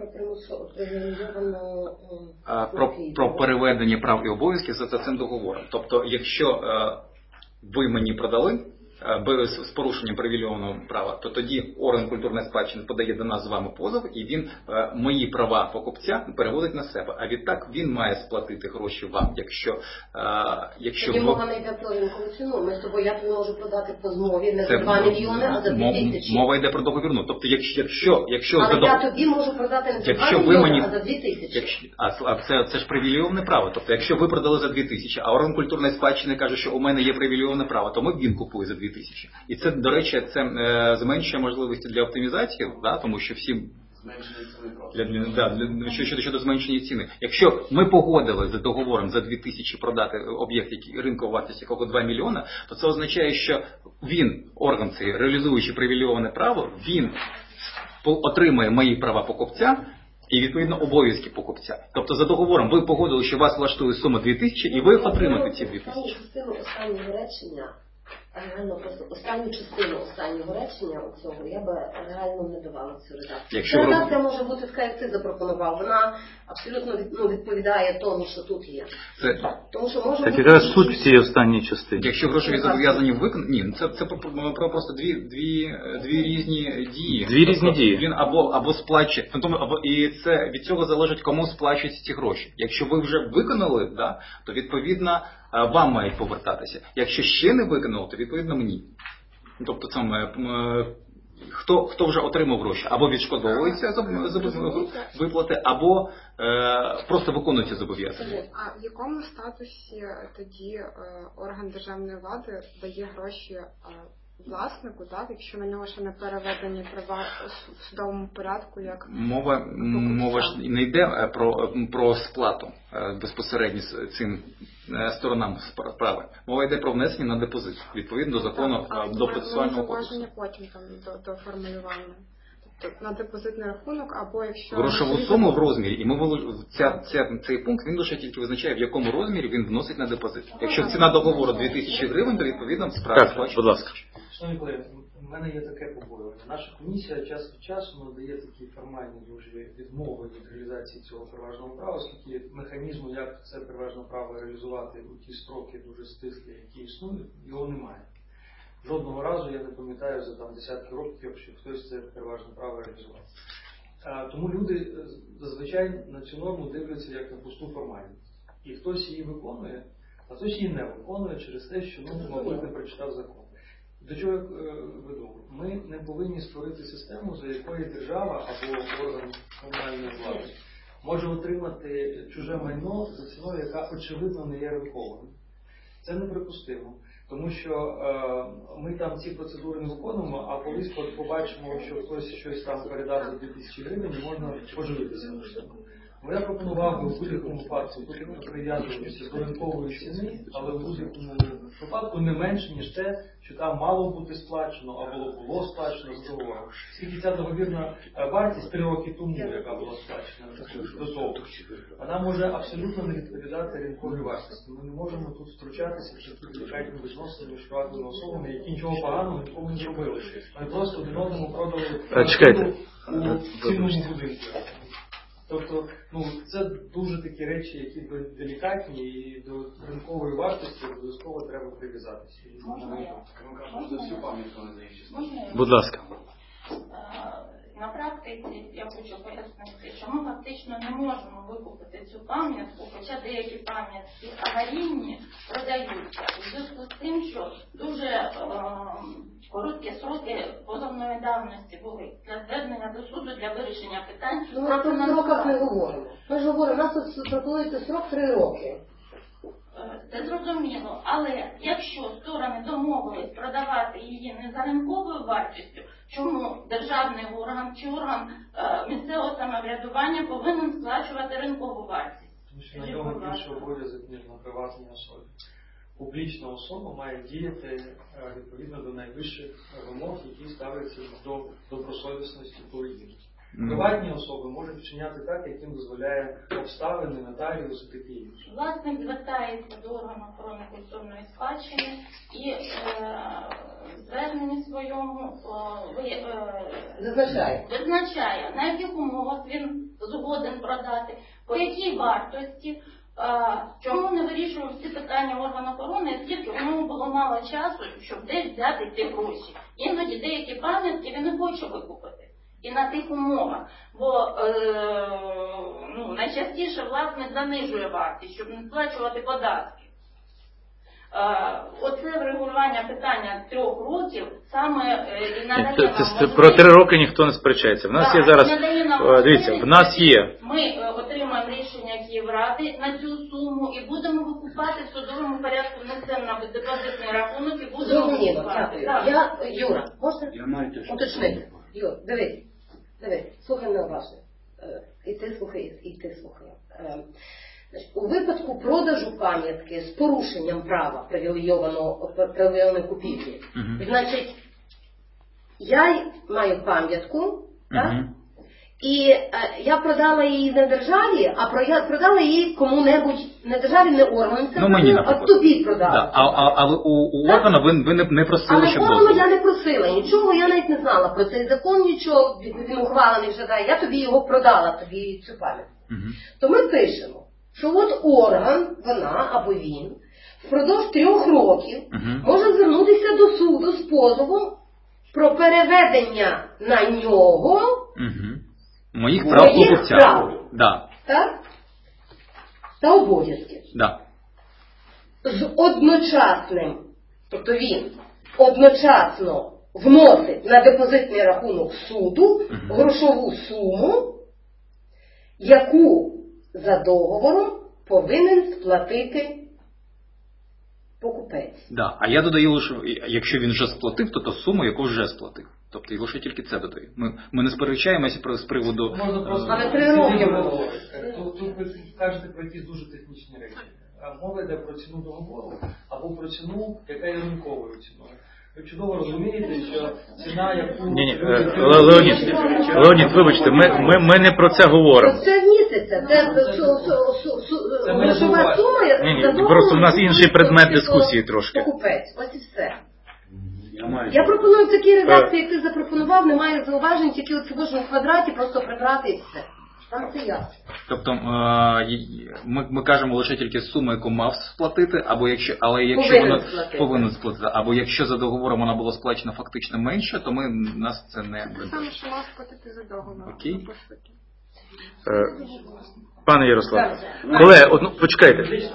про переведення прав і обов'язків за цим договором. Тобто, якщо ви мені продали з порушенням привілейованого права, то тоді орган культурної спадщини подає до нас з вами позов, і він мої права покупця переводить на себе. А відтак він має сплатити гроші вам, якщо тоді мова не йде про ринкову ціну. Ми з тобою, я тобі можу продати по змові не за 2 мільйони, а за 2 тисячі. Мова йде про договірну. Тобто, якщо але я тобі можу продати не за 2 мільйони, а за 2 тисячі. Це ж привілейоване право. Тобто, якщо ви продали за 2 тисячі, а орган культурної спадщини каже, що у мене є привілейоване право, то він купує за 2 тисячі. І це, до речі, це зменшує можливості для оптимізації, тому що всі щодо зменшення ціни. Якщо ми погодили за договором за 2 тисячі продати об'єкт, ринкова вартість якого 2 мільйона, то це означає, що орган цей, реалізуючи привілейоване право, він отримає мої права покупця і, відповідно, обов'язки покупця. Тобто за договором ви погодили, що вас влаштує сума 2 тисячі, і ви отримаєте ці 2 тисячі. Останнього речення, реально просто останню частину останнього речення цього я би реально не давала цю редакцію. Редакція може бути така, як ти запропонував. Вона абсолютно відповідає тому, що тут є. Тому що може так якраз суть в цій останній частині. Якщо грошові зобов'язання виконані, це просто дві різні дії. Дві різні дії. Він або сплачує, і це від цього залежить, кому сплачуються ці гроші. Якщо ви вже виконали, то відповідно вам мають повертатися. Якщо ще не виконав, то відповідно мені. Тобто хто вже отримав гроші, або відшкодовується виплати, або просто виконується зобов'язання. А в якому статусі тоді орган державної влади дає гроші власнику, так, якщо на нього ще не переведені права в судовому порядку, як Мова ж не йде про сплату безпосередньо цим сторонам справи. Мова йде про внесення на депозит, відповідно до закону, до процесуального кодексу. Потім там до формулювання. Тобто на депозитний рахунок, або якщо... Грошову суму в розмірі, і цей пункт, він лише тільки визначає, в якому розмірі він вносить на депозит. Якщо ціна договору 2000 гривень, то відповідно справа сплачує. Будь ласка. Шановні колеги, в мене є таке побоювання. Наша комісія час від часу надає такі формальні дуже відмови від реалізації цього переважного права, оскільки механізму, як це переважне право реалізувати у ті строки дуже стислі, які існують, його немає. Жодного разу я не пам'ятаю за там десятки років, що хтось це переважне право реалізував. Тому люди зазвичай на цю норму дивляться як на пусту формальність. І хтось її виконує, а хтось її не виконує через те, що, мабуть, не прочитав закон. До чого я веду? Ми не повинні створити систему, за якою держава або орган комунальної влади може отримати чуже майно за ціною, яка очевидно не є ринковою. Це неприпустимо. Тому що ми там ці процедури не виконуємо, а колись побачимо, що хтось щось там передав за 2000 гривень і можна поживитися на цьому. Я пропонував би в будь-якому випадку прив'язуватися до ринкової ціни, але в будь-якому випадку не менше, ніж те, що там мало бути сплачено або було сплачено з договору. Оскільки ця договірна вартість 3 роки тому, яка була сплачена до того, вона може абсолютно не відповідати ринковій вартості. Ми не можемо тут втручатися в такі делікатні відносини між приватними особами, які нічого поганого нікому не зробили. Ми просто один одному продали у цінному будинку. Тобто, це дуже такі речі, які делікатні, і до ринкової вартості обов'язково треба прив'язатися. Будь ласка. На практиці я хочу пояснити, що ми фактично не можемо викупити цю пам'ятку, хоча деякі пам'ятки аварійні продаються. У зв'язку з тим, що дуже короткі сроки позовної давності були для звернення до суду для вирішення питань. Ми про сроках не говоримо. Ми ж говоримо, у нас тут пропонується срок 3 роки. Це зрозуміло, але якщо сторони домовились продавати її не за ринковою вартістю, чому державний орган чи орган місцевого самоврядування повинен сплачувати ринкову вартість? Тому що на нього більше обов'язок, ніж на приватній особі. Публічна особа має діяти відповідно до найвищих вимог, які ставляться до добросовісності поведінки. Приватні особи можуть вчиняти так, як їм дозволяє обставини, нотаріус і таке інше. Власник звертається до органу охорони культурної спадщини і зверненні своєму визначає, на яких умовах він згоден продати, по якій вартості, чому не вирішував ці питання орган охорони, оскільки у нього було мало часу, щоб десь взяти ці гроші. Іноді деякі пам'ятки він не хоче викупити. І на тих умовах, бо найчастіше власник занижує вартість, щоб не сплачувати податки. Оце врегулювання питання 3 років саме надає нам можливість... Про 3 роки ніхто не сперечається. В нас є зараз, дивіться, в нас є... Ми отримаємо рішення Київради на цю суму і будемо викупати в судовому порядку, внесемо на депозитний рахунок і будемо викупати. Юра, можна уточнити? Юр, дивись, слухай мене уважно. І ти слухай. У випадку продажу пам'ятки з порушенням права привілейованої купівлі, значить, я маю пам'ятку, так? І я продала її не державі, а продала її кому-небудь, не державі, не органу, а тобі продала. Але у органу ви не просили, щоб дозволу. Але органу я не просила, нічого, я навіть не знала про цей закон, нічого, він ухвалений вже, я тобі його продала, тобі цю пам'ятку. То ми пишемо, що от орган, вона або він, впродовж 3 років може звернутися до суду з позовом про переведення на нього моїх прав покупця. Да. Так? Та обов'язки. Да. З одночасним, тобто він одночасно вносить на депозитний рахунок суду грошову суму, яку за договором повинен сплатити покупець. Да. А я додаю лише, якщо він вже сплатив, то суму, яку вже сплатив. Тобто і лише тільки це додаю. Ми не сперечаємося з приводу... Можна просто... Але 3 роки. Тут ви кажете про якісь дуже технічні речі. Мова йде про ціну договору або про ціну, яка є ринковою ціною. Ви чудово розумієте, що ціна, яку... Леонід, вибачте, ми не про це говоримо. Це місяця, це грошова сума. Просто в нас інший предмет дискусії трошки. Покупець, ось і все. Я пропоную в такій редакції, як ти запропонував, немає зауважень, тільки у цьому квадраті просто прибрати і все. Там це ясно. Тобто ми кажемо лише тільки суму, яку мав сплатити, або якщо повинен сплатити, або якщо за договором вона була сплачена фактично менше, то нас це не Те саме, що мав сплатити за договором. Окей. Пане Ярослав, колеги, почекайте.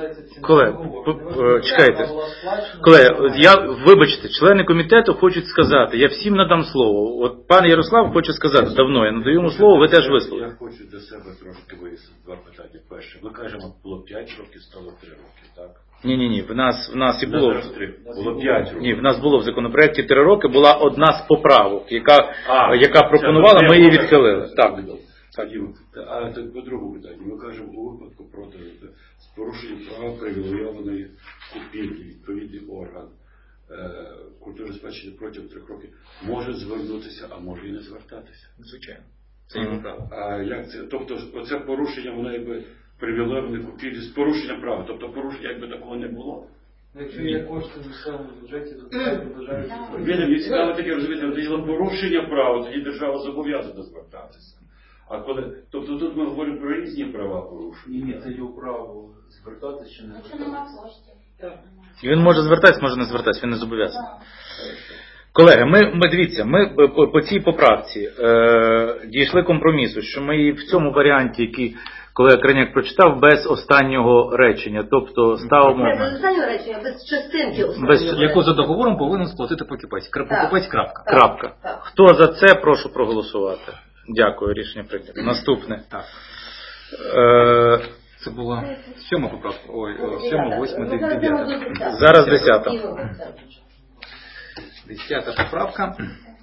Колеги, вибачте, члени комітету хочуть сказати, я всім надам слово. От пан Ярослав хоче сказати давно, я надаю йому слово, ви теж висловите. Я хочу для себе трошки вияснити 2 питання. Перше, ми кажемо, було 5 років, стало 3 роки, так? Ні, в нас і було. Було 5 років. Ні, в нас було в законопроекті 3 роки, була одна з поправок, яка пропонувала, ми її відхилили. Так. А по другому питанню, ми кажемо у випадку проти з порушенням права привілейованої купівлі, відповідний орган культурної спадщини протягом 3 років може звернутися, а може і не звертатися. Звичайно. Це його право. А як це? Тобто оце порушення, воно якби привілейованої купівлі з порушенням права. Тобто порушення якби такого не було. Якщо є кошти в місцевому бюджеті, то це вважається. Мені цікаво таке розуміти, тоді порушення права, тоді держава зобов'язана звертатися. Тобто тут ми говоримо про різні права порушення. Ні, це його право звертатися чи не звертатися. Він може звертатись, може не звертатись, він не зобов'язаний. Колеги, ми по цій поправці дійшли компромісу, що ми її в цьому варіанті, який колега Краняк прочитав, без останнього речення. Тобто ставимо... Без останнього речення, без частинки останнього речення. Яку за договором повинен сплатити покупець. Покупець, крапка. Крапка. Хто за це, прошу проголосувати. Дякую, рішення прийнято. Наступне. Так. Це була 7 поправка. Ой, 7, 8, 9. Зараз 10. 10 поправка.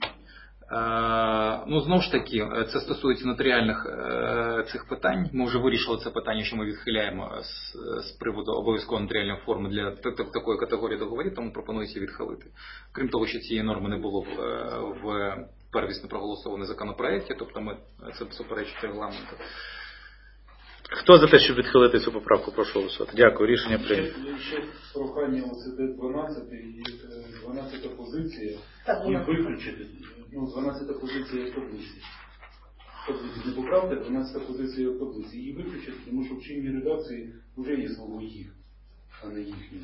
Знову ж таки, це стосується нотаріальних цих питань. Ми вже вирішили це питання, що ми відхиляємо з приводу обов'язково нотаріальної форми для такої категорії договорів, тому пропонується відхилити. Крім того, що цієї норми не було в первісно проголосованому законопроекті, тобто це суперечить регламенту. Хто за те, щоб відхилити цю поправку, прошу голосувати. Дякую, рішення прийнято. Ще прохання ОЦД 12 і 12 позиція і виключити. 12 позиція в таблиці. Не поправте, 12 позиція в таблиці. Її виключити, тому що в чинній редакції вже є слово їх, а не їхні.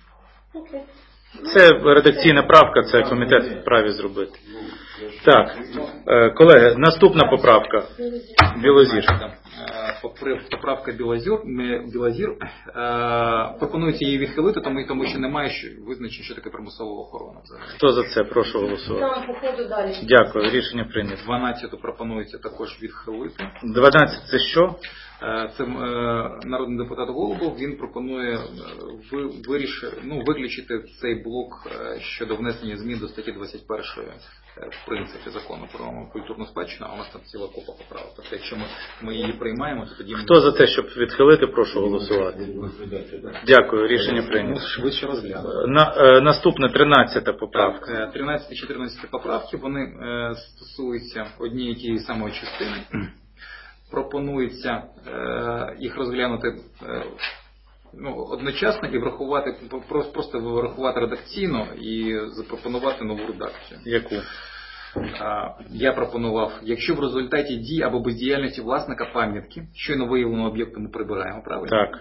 Це редакційна правка, це комітет вправі зробити. Так, колеги, наступна поправка. Білозір. Поправка Білозір. Пропонується її відхилити, тому що немає визначення, що таке примусова охорона. Хто за це? Прошу голосувати. Там, походу, далі. Дякую, рішення прийнято. 12 пропонується також відхилити. 12 це що? Це народний депутат Голубов, він пропонує виключити цей блок щодо внесення змін до статті 21 в принципі закону про культурну спадщину, а у нас там ціла купа поправок. Тобто, якщо ми її приймаємо, то тоді... Хто за те, щоб відхилити, прошу голосувати. Дякую, рішення прийнято. Швидше розгляну. Наступна 13 поправка. 13 і 14 поправки, вони стосуються однієї тієї самої частини. Пропонується їх розглянути одночасно і врахувати, просто врахувати редакційно і запропонувати нову редакцію. Яку? Я пропонував, якщо в результаті дій або бездіяльності власника пам'ятки, щойно виявленого об'єкту ми прибираємо, правильно? Так.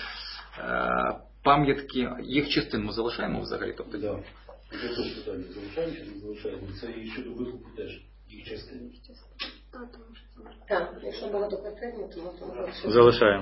Пам'ятки, їх частину ми залишаємо взагалі? Тобто, так. Це теж питання, залишаємо чи не залишаємо? Це і щодо викупу теж їх частини. тому що це може. Так, якщо багатоквартирні, то можна Залишаємо.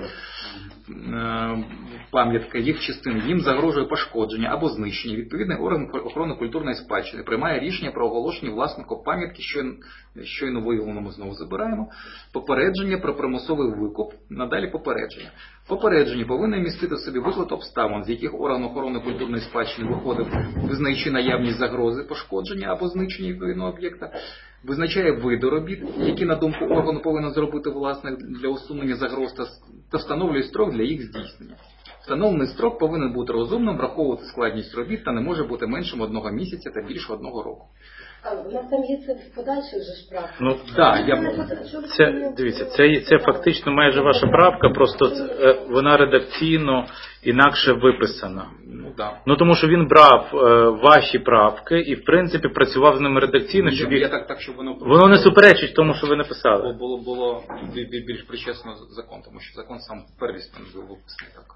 Пам'ятка їх частин, їм загрожує пошкодження або знищення. Відповідний орган охорони культурної спадщини приймає рішення про оголошення власнику пам'ятки, щойно виявлено, ми знову забираємо, попередження про примусовий викуп, надалі попередження. Попередження повинно містити в собі виклад обставин, з яких орган охорони культурної спадщини виходив, визнаючи наявність загрози пошкодження або знищення відповідного об'єкта, визначає види робіт, які, на думку органу, повинен зробити власник для усунення загроз та встановлює строк для їх здійснення. Встановлений строк повинен бути розумним, враховувати складність робіт та не може бути меншим 1 місяця та більше 1 року. А у нас там є це в подальших же ж правках. Ну так, дивіться, це фактично майже ваша правка, просто вона редакційно інакше виписана. Ну тому що він брав ваші правки і в принципі працював з ними редакційно, щоб їх... щоб воно не суперечить тому, що ви написали. Було більш причесно закон, тому що закон сам первісно був виписаний так.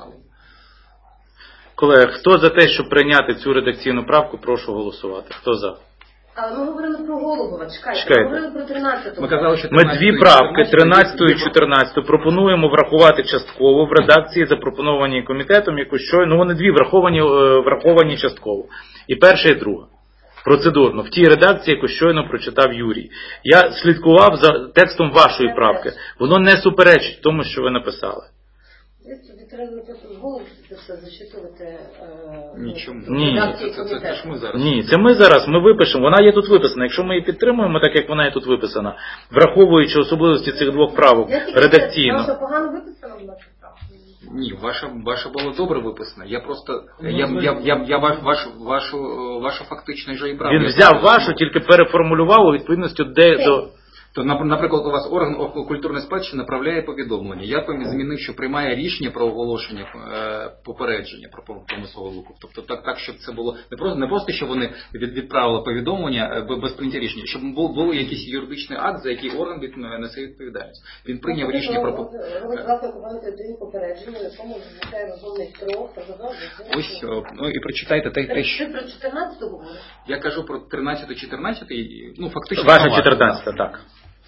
Колеги, хто за те, щоб прийняти цю редакційну правку, прошу голосувати. Хто за? Але ми говорили про Голубова, чекайте. Чекайте. Ми говорили про 13-ту. Ми казали, що Ми дві правки, 13 і 14, пропонуємо врахувати частково в редакції, запропонованій комітетом, яку щойно, ну вони дві враховані частково. І перша, і друга. Процедурно, в тій редакції, яку щойно прочитав Юрій. Я слідкував за текстом вашої правки. Воно не суперечить тому, що ви написали. Тобі треба просто в голову це все зачитувати. Нічому. Ні. Це ж ми зараз. Ні, це ми зараз, ми випишемо. Вона є тут виписана. Якщо ми її підтримуємо, так як вона є тут виписана, враховуючи особливості цих двох правок редакційно. Що погано виписано в нашій правці? Ні, ваша було добре виписана. Я просто вашу фактично вже і правду. Він взяв вашу, тільки переформулював у відповідності до... То, наприклад, у вас орган культурної спадщини направляє повідомлення. Я змінив, що приймає рішення про оголошення попередження про примусовий викуп. Тобто так, щоб це було не просто, щоб вони відправили повідомлення без прийняття рішення, щоб був якийсь юридичний акт, за який орган несе відповідальність. Він прийняв рішення про попередження, якому визначає розумний строк. Ось, ну і прочитайте те, що... Ти про 14-ту говориш? Я кажу про 13-14, ну фактично... Ваша 14-та, так.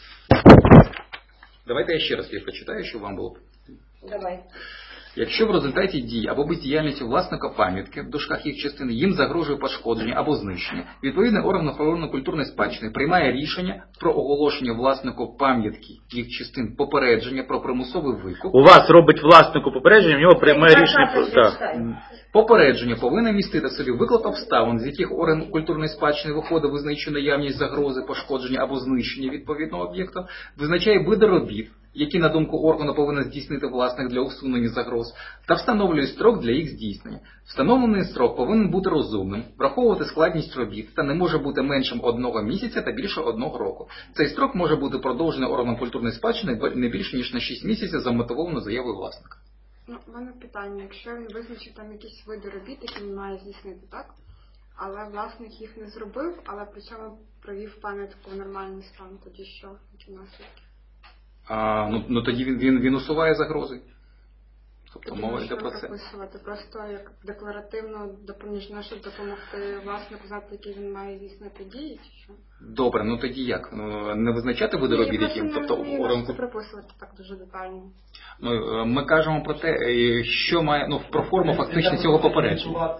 Давайте я ще раз їх прочитаю, щоб вам було. Давай. Якщо в результаті дій або бездіяльності власника пам'ятки, в дужках їх частини, їм загрожує пошкодження або знищення, відповідний орган охорони культурної спадщини приймає рішення про оголошення власнику пам'ятки їх частин попередження про примусовий викуп. У вас робить власнику попередження, в нього приймає рішення про... Так. Попередження повинно містити в собі виклад обставин, з яких орган культурної спадщини виходить, визначає наявність загрози, пошкодження або знищення відповідного об'єкта, визначає види робіт, які, на думку органу, повинен здійснити власник для усунення загроз, та встановлює строк для їх здійснення. Встановлений строк повинен бути розумним, враховувати складність робіт та не може бути меншим 1 місяця та більше 1 року. Цей строк може бути продовжений органом культурної спадщини не більше, ніж на 6 місяців за мотивованою заявою власника. Ну, в мене питання, якщо він визначив там якісь види робіт, які він має здійснити, так? Але власник їх не зробив, але при цьому привів пам'ятку в нормальний стан, тоді що? Які наслідки? Ну тоді він усуває загрози. Тобто Тоді мова йде про це. Прописувати просто як декларативно допоміжно, щоб допомогти власнику знати, які він має здійснити дії, чи що? Добре, ну тоді як? Не визначати види робіт, які... Тобто орган... прописувати так дуже детально. Ну, ми кажемо про те, що має, ну, про форму фактично цього попередження.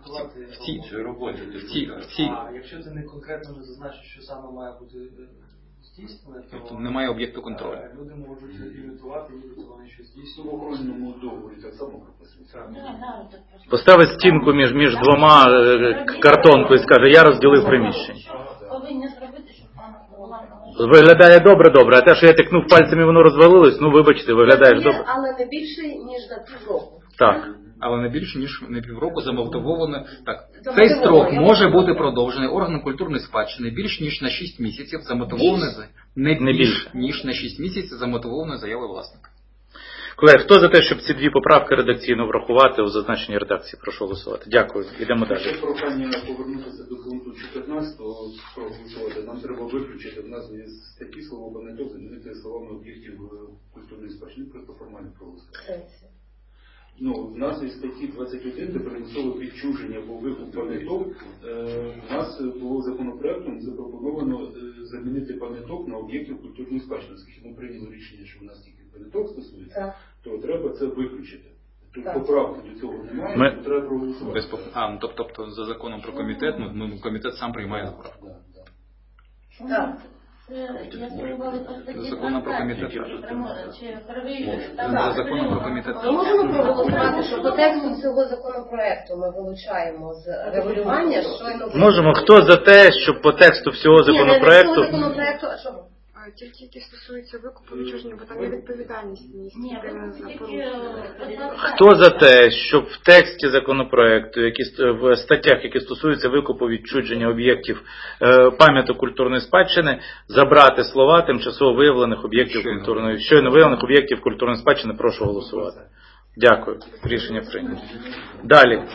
Якщо ти не конкретно не зазначиш, що саме має бути здійснене, то немає об'єкту контролю. Люди можуть імітувати, нібито вони щось здійснюють. В охоронному договорі так само прописується. Поставить стінку між двома картонкою і скаже, я розділив приміщення. Повинні зробити, щоб пам'ятка була. Виглядає добре, а те, що я тикнув пальцем і воно розвалилось, ну вибачте, виглядаєш добре. Але не більше, ніж на півроку. Так. Але не більше, ніж на півроку замотивовано. Так, цей строк може бути продовжений органом культурної спадщини більш ніж на 6 місяців замотивованої не більше ніж на 6 місяців замотивованої заяви власника. Колеги, хто за те, щоб ці дві поправки редакційно врахувати у зазначеній редакції? Прошу голосувати. Дякую. Йдемо далі. Ще прохання повернутися до пункту 14 проголосувати. Нам треба виключити в назві статті слово «пам'яток» замінити словами «об'єктів культурної спадщини», просто формально проголосувати. Ну, в назві статті 21, де примусове відчуження або викуп пам'яток, у нас було законопроектом запропоновано замінити пам'яток на об'єктів культурної спадщини. Оскільки ми прийняли рішення, що в нас тільки пам'яток стосується, то треба це виключити. Тут поправки до цього немає, то треба проголосувати. Тобто за законом про комітет, комітет сам приймає поправку. Так. Я спробувала по статті Законом про комітет. чи перевірити. За законом про комітет. Ми можемо проголосувати, що по тексту цього законопроекту ми вилучаємо з регулювання щойно... Можемо. Хто за те, щоб по тексту всього законопроекту... Ні, не всього законопроекту, а чого? Тільки які стосуються викупу відчуження, бо там є відповідальність міста за тільки порушення. Хто за те, щоб в тексті законопроекту, в статтях, які стосуються викупу відчуження об'єктів пам'яток культурної спадщини, забрати слова тимчасово виявлених об'єктів культурної, щойно виявлених об'єктів культурної спадщини, прошу голосувати. Дякую. Рішення прийнято. Далі.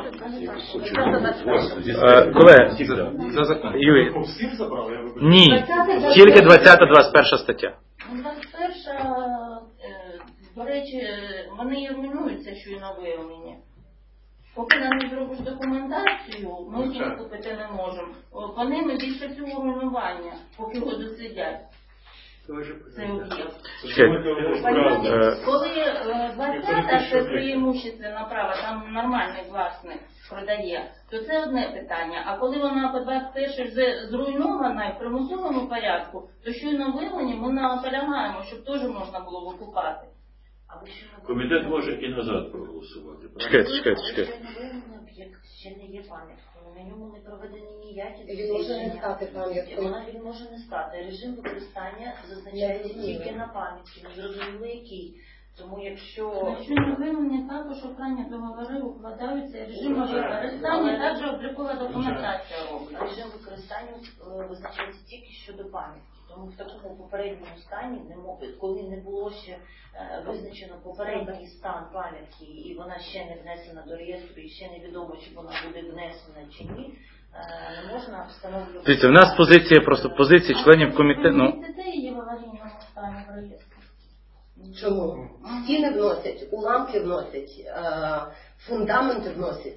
Колеги, за закон. Юрій. Ні, тільки 20-21 стаття. 21, до речі, вони і руйнуються, що і на виявлені. Поки нам не зробиш документацію, ми їх викупити не можемо. По ними більше всього руйнування, поки його досидять. Це об'єкт. Коли 20-та це преимущественне право, там нормальний власник продає, то це одне питання. А коли вона по 21 вже зруйнована в примусовому порядку, то щойно виявлені ми наполягаємо, щоб теж можна було викупати. Комітет може і назад проголосувати. Чекайте. Виявлений об'єкт ще не є пам'яткою, на ньому не проведені ніякі Він може не стати пам'яткою. Він може не стати. Режим використання зазначається тільки на пам'ятці, не зрозуміло який. Тому якщо не виявлені, також окремі договори укладаються, режим використання, також облікова документація робить. Режим використання визначається тільки щодо пам'ятки. Тому в такому попередньому стані, коли не було ще визначено попередній стан пам'ятки, і вона ще не внесена до реєстру, і ще невідомо, чи вона буде внесена чи ні, не можна встановлювати. Дивіться, в нас позиції членів комітету. Дітей є в аварійному стані в реєстрі. Чому? Стіни вносять, уламки вносять, фундаменти вносять.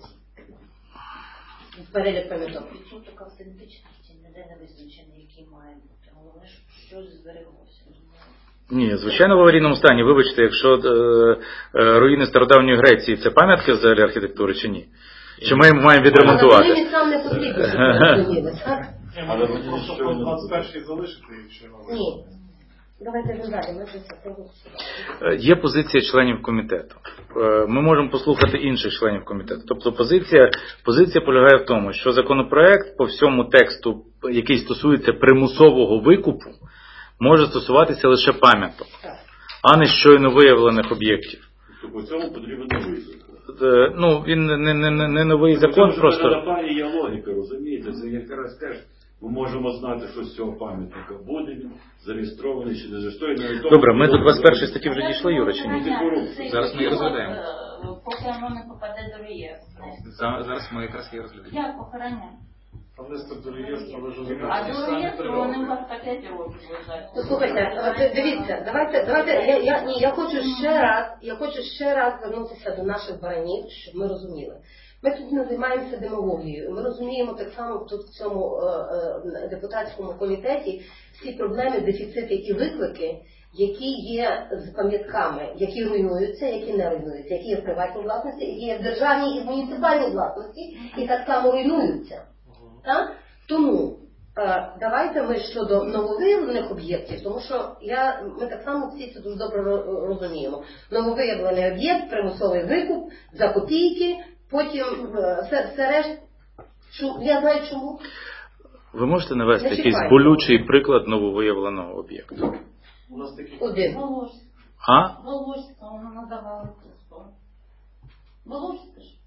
В перелік пам'яток. Відсоток автентичності ніде не визначений, який має бути. Головне, щоб щось збереглося. Ні, звичайно, в аварійному стані. Вибачте, якщо руїни стародавньої Греції – це пам'ятки взагалі архітектури чи ні? Чи ми маємо відремонтувати? Але вони сам не потрібні, щоб ви розуміли, так? Але вони просто 21-й залишити, якщо новий. Ні. Давайте вже далі, ми вже це проголосували. Є позиція членів комітету. Ми можемо послухати інших членів комітету. Тобто позиція полягає в тому, що законопроект по всьому тексту, який стосується примусового викупу, може стосуватися лише пам'яток, а не щойно виявлених об'єктів. Тобто по цьому потрібен новий закон. Ну, він не новий закон, просто... На парі є логіка, розумієте? Це якраз теж ми можемо знати, що з цього пам'ятника буде він зареєстрований чи не зареєстрований. Добре, ми до 21 статті вже дійшли, Юра, чи ні? Зараз ми її розглядаємо. Поки воно не попаде до реєстру. Зараз ми якраз її розглядаємо. Як покарання? А внести до реєстру, ви ж А розумієте, до реєстру вони у вас в пакеті років лежать. Послухайте, дивіться, давайте, я хочу ще раз звернутися до наших баранів, щоб ми розуміли. Ми тут не займаємося демагогією. Ми розуміємо так само тут в цьому депутатському комітеті всі проблеми, дефіцити і виклики, які є з пам'ятками, які руйнуються, які не руйнуються, які є в приватній власності, які є в державній і в муніципальній власності, і так само руйнуються. Так? Тому давайте ми щодо нововиявлених об'єктів, тому що ми так само всі це дуже добре розуміємо. Нововиявлений об'єкт, примусовий викуп, за копійки, потім все решт. Я знаю чому. Ви можете навести якийсь болючий приклад нововиявленого об'єкту? У нас такі... Один. Волошська, вона надавала просто. Волошська ж?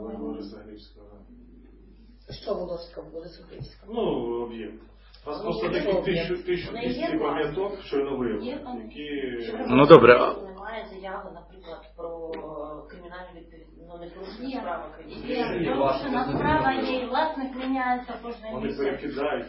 Що Волошська буде Сухівська? Ну, об'єкт. У нас просто такі 1200 пам'яток, що не виявлені. Ну, добре. Немає заяви, наприклад, про кримінальну відповідальність, не порушення справа кримінальної. Порушена справа є, і власник міняється кожен Вони місяць. перекидають,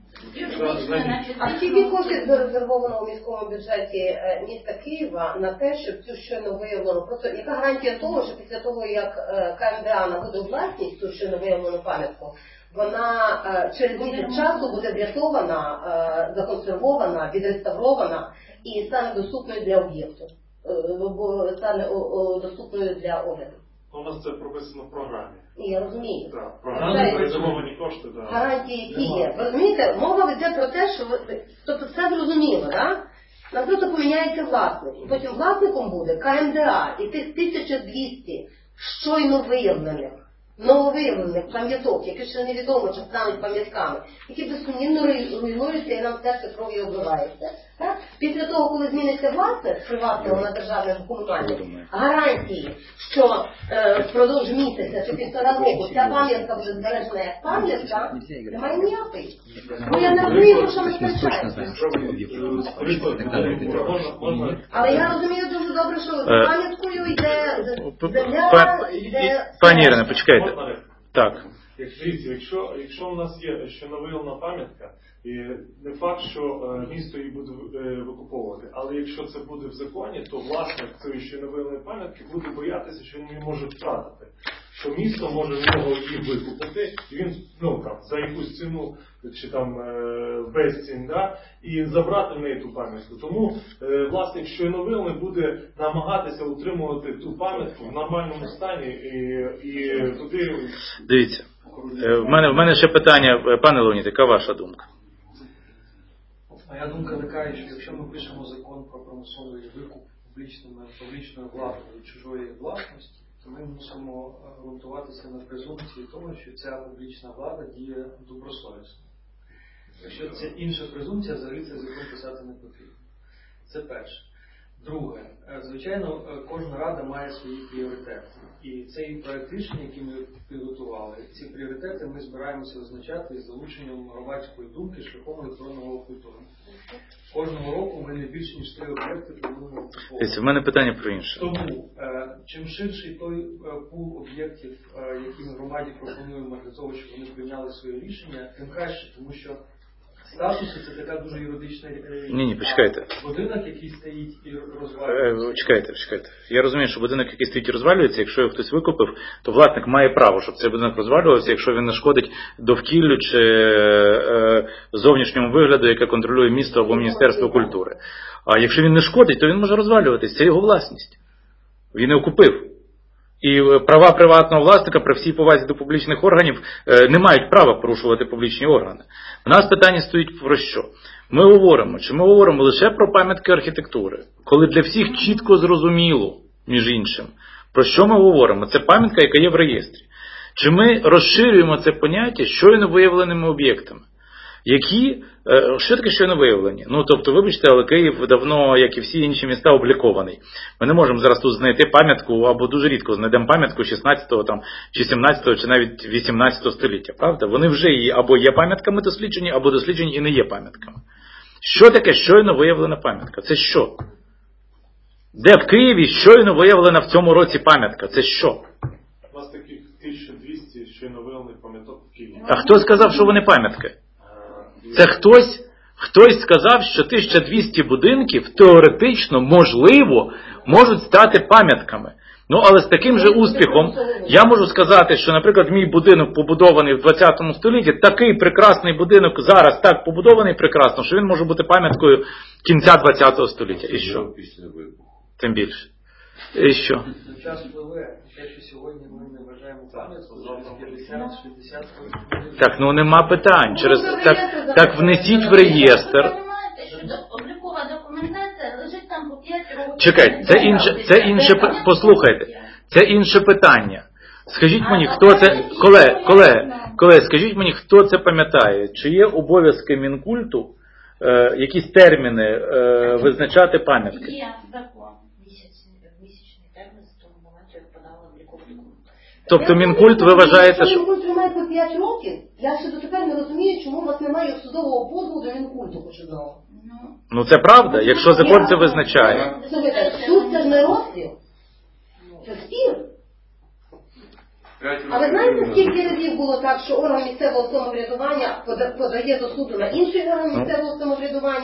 А скільки коштів зарезервовано у міському бюджеті міста Києва на те, щоб цю щойно виявлену, просто яка гарантія того, що після того, як КМДА набуде власність цю щойно виявлену пам'ятку, вона через місяць часу буде врятована, законсервована, відреставрована і стане доступною для об'єкту, стане доступною для огляду. У нас це прописано в програмі. Я розумію. Так, в програмі резервовані кошти. Да. Гарантії які є. Ви розумієте, мова йде про те, що тобто все зрозуміло, так? Нам просто поміняється власник. І потім власником буде КМДА і тих 1200 щойно виявлених, нововиявлених пам'яток, які ще невідомо, чи стануть пам'ятками, які безсумнівно руйнуються і нам серце кров'ю обливається. Так? Після того, коли зміниться власник з приватного на державне або комунальне, гарантії, що впродовж місяця чи півтора року ця пам'ятка буде збережена як пам'ятка, немає ніякої. Бо я не розумію, про що ми сперечаємося. Але я розумію дуже добре, що з пам'яткою йде земля, йде... Пані Ірино, почекайте. Так. Якщо в нас є ще нововиявлена пам'ятка, і не факт, що місто її буде викуповувати, але якщо це буде в законі, то власник цієї ще нововиявленої пам'ятки буде боятися, що він її може втратити. Що місто може в нього її викупити, і він за якусь ціну чи там безцінь, да, і забрати в неї ту пам'ятку. Тому власник щойновиявлений буде намагатися утримувати ту пам'ятку в нормальному стані і туди... Дивіться, в мене ще питання, пане Леонід, яка ваша думка? Моя думка така, що якщо ми пишемо закон про примусовий викуп публічною владою чужої власності, то ми мусимо ґрунтуватися на презумпції того, що ця публічна влада діє добросовісно. Якщо це інша презумпція, взагалі цей закон писати не потрібно. Це перше. Друге, звичайно, кожна рада має свої пріоритети. І цей проект рішення, який ми підготували, ці пріоритети ми збираємося визначати з залученням громадської думки шляхом електронного культурного. Кожного року ми не більше, ніж 3 об'єкти плануємо окуповувати. В мене питання про інше. Тому, чим ширший той пул об'єктів, які ми громаді пропонуємо для того, щоб вони прийняли своє рішення, тим краще, тому що статуси – це така дуже юридична річ. Ні, почекайте. Будинок, який стоїть і розвалюється. Чекайте. Я розумію, що будинок, який стоїть і розвалюється, якщо його хтось викупив, то власник має право, щоб цей будинок розвалювався, якщо він не шкодить довкіллю чи зовнішньому вигляду, яке контролює місто або Міністерство культури. А якщо він не шкодить, то він може розвалюватись. Це його власність. Він його купив. І права приватного власника при всій повазі до публічних органів не мають права порушувати публічні органи. У нас питання стоїть про що? Ми говоримо лише про пам'ятки архітектури, коли для всіх чітко зрозуміло, між іншим, про що ми говоримо? Це пам'ятка, яка є в реєстрі. Чи ми розширюємо це поняття щойно виявленими об'єктами? Що таке щойно виявлені? Тобто, вибачте, але Київ давно, як і всі інші міста, облікований. Ми не можемо зараз тут знайти пам'ятку, або дуже рідко знайдемо пам'ятку 16-го, чи 17-го, чи навіть 18-го століття, правда? Вони вже або є пам'ятками досліджені, або досліджені і не є пам'ятками. Що таке щойно виявлена пам'ятка? Це що? Де в Києві щойно виявлена в цьому році пам'ятка? Це що? У нас таких 1200 щойно виявлених пам'яток в Києві. А хто сказав, що вони пам'ятки? Це хтось сказав, що 1200 будинків теоретично, можливо, можуть стати пам'ятками. Але з таким же успіхом я можу сказати, що, наприклад, мій будинок побудований в 20 столітті, такий прекрасний будинок зараз так побудований прекрасно, що він може бути пам'яткою кінця 20 століття. І що? Тим більше. І що? Час пливе. Те, що сьогодні ми не вважаємо пам'ятку, завтра 50-60 років. Так, нема питань. Так внесіть в реєстр. Ви розумієте, що облікова документація лежить там по 5 років. Чекайте, це інше, послухайте, це інше питання. Скажіть мені, хто це, колеги, скажіть мені, хто це пам'ятає? Чи є обов'язки Мінкульту якісь терміни визначати пам'ятки? Є закон. Місячний термін з того моменту, як подала облікову документацію. Тобто Мінкульт, ви вважаєте, що... Мінкульт тримає по 5 років, я ще дотепер не розумію, чому у вас немає судового позову до Мінкульту хоч одного. Це правда, якщо закон це визначає. Слухайте, суд це ж не розстріл. Це спір. А ви знаєте, скільки разів було так, що орган місцевого самоврядування подає до суду на інший орган місцевого самоврядування,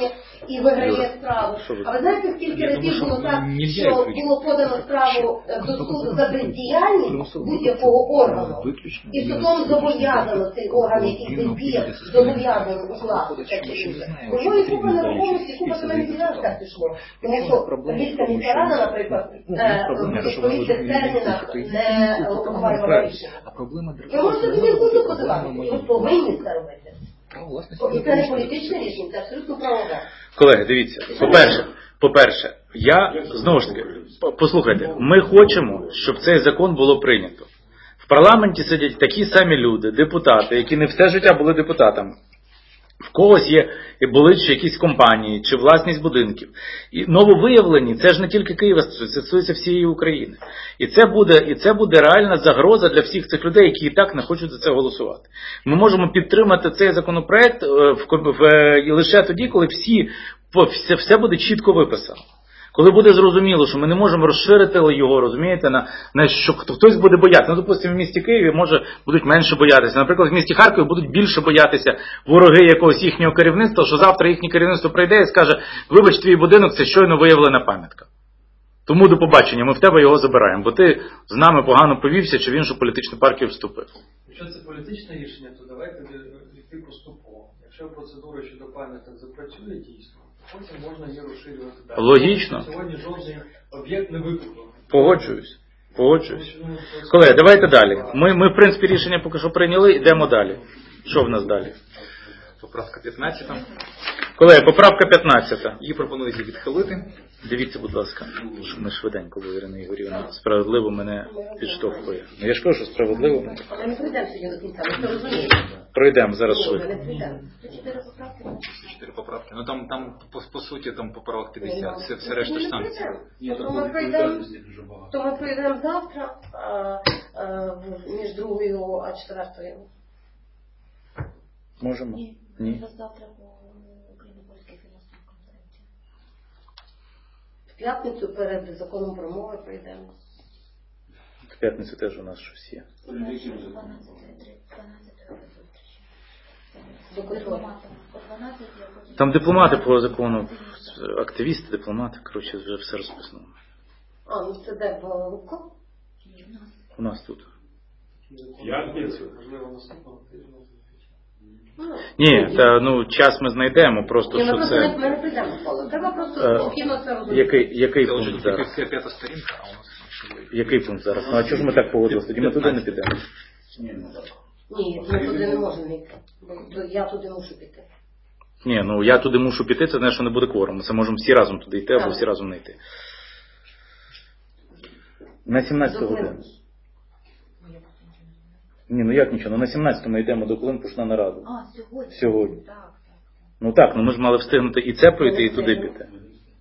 і виграє Юра, справу. що ви? А ви знаєте, скільки Я разів думаю, що було так, нельзя що исключить. було подано справу до суду за бездіяльність будь-якого органу, і судом зобов'язано цей орган, який бездіє, зобов'язано укласти те чи інше. Тому і купа нерухомості, купа земельних ділянок так пішло. Тому що Львівська міська рада, наприклад, в відповідних термінах не ухвалювала рішення. Ви можете тоді в суду подавати, ви повинні це робити. І це не політичне рішення, це абсолютно правове. Колеги, дивіться, по-перше, я, знову ж таки, послухайте, ми хочемо, щоб цей закон було прийнято. В парламенті сидять такі самі люди, депутати, які не все життя були депутатами. В когось є і були ще якісь компанії, чи власність будинків. І нововиявлені, це ж не тільки Києва стосується, це стосується всієї України. І це буде реальна загроза для всіх цих людей, які і так не хочуть за це голосувати. Ми можемо підтримати цей законопроект лише тоді, коли все буде чітко виписано. Коли буде зрозуміло, що ми не можемо розширити його, розумієте, на що хтось буде боятися. Ну, допустимо, в місті Києві, може, будуть менше боятися. Наприклад, в місті Харкові будуть більше боятися вороги якогось їхнього керівництва, що завтра їхнє керівництво прийде і скаже: вибач, твій будинок – це щойно виявлена пам'ятка. Тому до побачення, ми в тебе його забираємо, бо ти з нами погано повівся, чи в іншу політичну партію вступив. Якщо це політичне рішення, то давайте йти поступово. Якщо процедура щодо пам'яток запрацює дійсно, потім можна її розширювати далі. Логічно. Сьогодні жодний об'єкт не викуплений. Погоджуюсь. Колеги, давайте далі. Ми, в принципі, рішення поки що прийняли, йдемо далі. Що в нас далі? Поправка 15. Колеги, поправка 15. Її пропонується відхилити. Дивіться, будь ласка, що ми швиденько, бо Ірина Ігорівна справедливо мене підштовхує. Ну, я ж кажу, що справедливо мене. Але ми прийдемо сьогодні до кінця, ми це розуміємо. Пройдемо зараз швидко. Ми не прийдемо. 4 поправки. Ну там по суті, там поправок 50. Все решта ж там. То ми прийдемо завтра між другою а четвертою. Можемо? Ні. Завтра по Україно-Польській фінансовій конференції. В п'ятницю перед законом про мови прийдемо. В п'ятницю теж у нас щось є. Там дипломати по закону, активісти, дипломати, коротше, вже все розписано. А, ну це де, в Лубко? У нас тут. П'ятницю. Можливо, наступного тижня. Ні, час ми знайдемо, просто що це... Ми не прийдемо в коло. Треба просто спокійно це розуміти. Який пункт зараз? Це 5-та сторінка, а у нас... Який пункт зараз? Ну, а чого ж ми так погодилися? Тоді ми туди не підемо. Ні, ми туди не можемо йти. Я туди мушу піти. Ні, ну я туди мушу піти, це не що не буде кворуму. Це можемо всі разом туди йти, або всі разом не йти. На 17 годину. Ні, ну як нічого, на 17 ми йдемо до Клин, пішла на раду. А, сьогодні? Сьогодні. Ну так, ми ж мали встигнути і це пройти, і туди піти.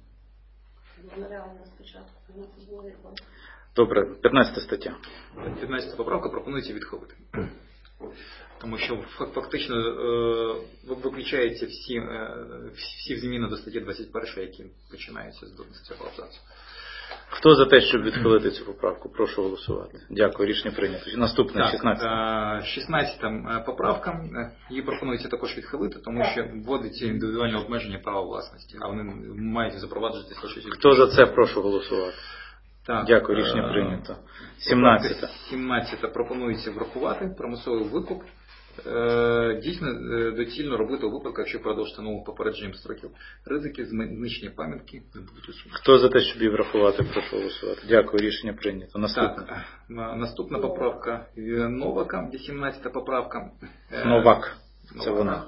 Добре, 15 стаття. 15 поправка пропонується відхилити. Тому що фактично виключаються всі зміни до статті 21, які починаються з цього абзацу. Хто за те, щоб відхилити цю поправку? Прошу голосувати. Дякую, рішення прийнято. Наступне, 16. 16 поправка. Її пропонується також відхилити, тому що вводиться індивідуальне обмеження права власності, а вони мають запроваджуватися щось. Хто за це, прошу голосувати. Так. Дякую, рішення прийнято. 17. 17 пропонується врахувати примусовий викуп. Дійсно доцільно робити у випадку, якщо продовж встановлених попередженням строків ризики знищення пам'ятки не будуть усунені. Хто за те, щоб її врахувати, прошу голосувати. Дякую, рішення прийнято. Наступне. Так, наступна поправка Новака, 18 поправка. Новак. Це вона.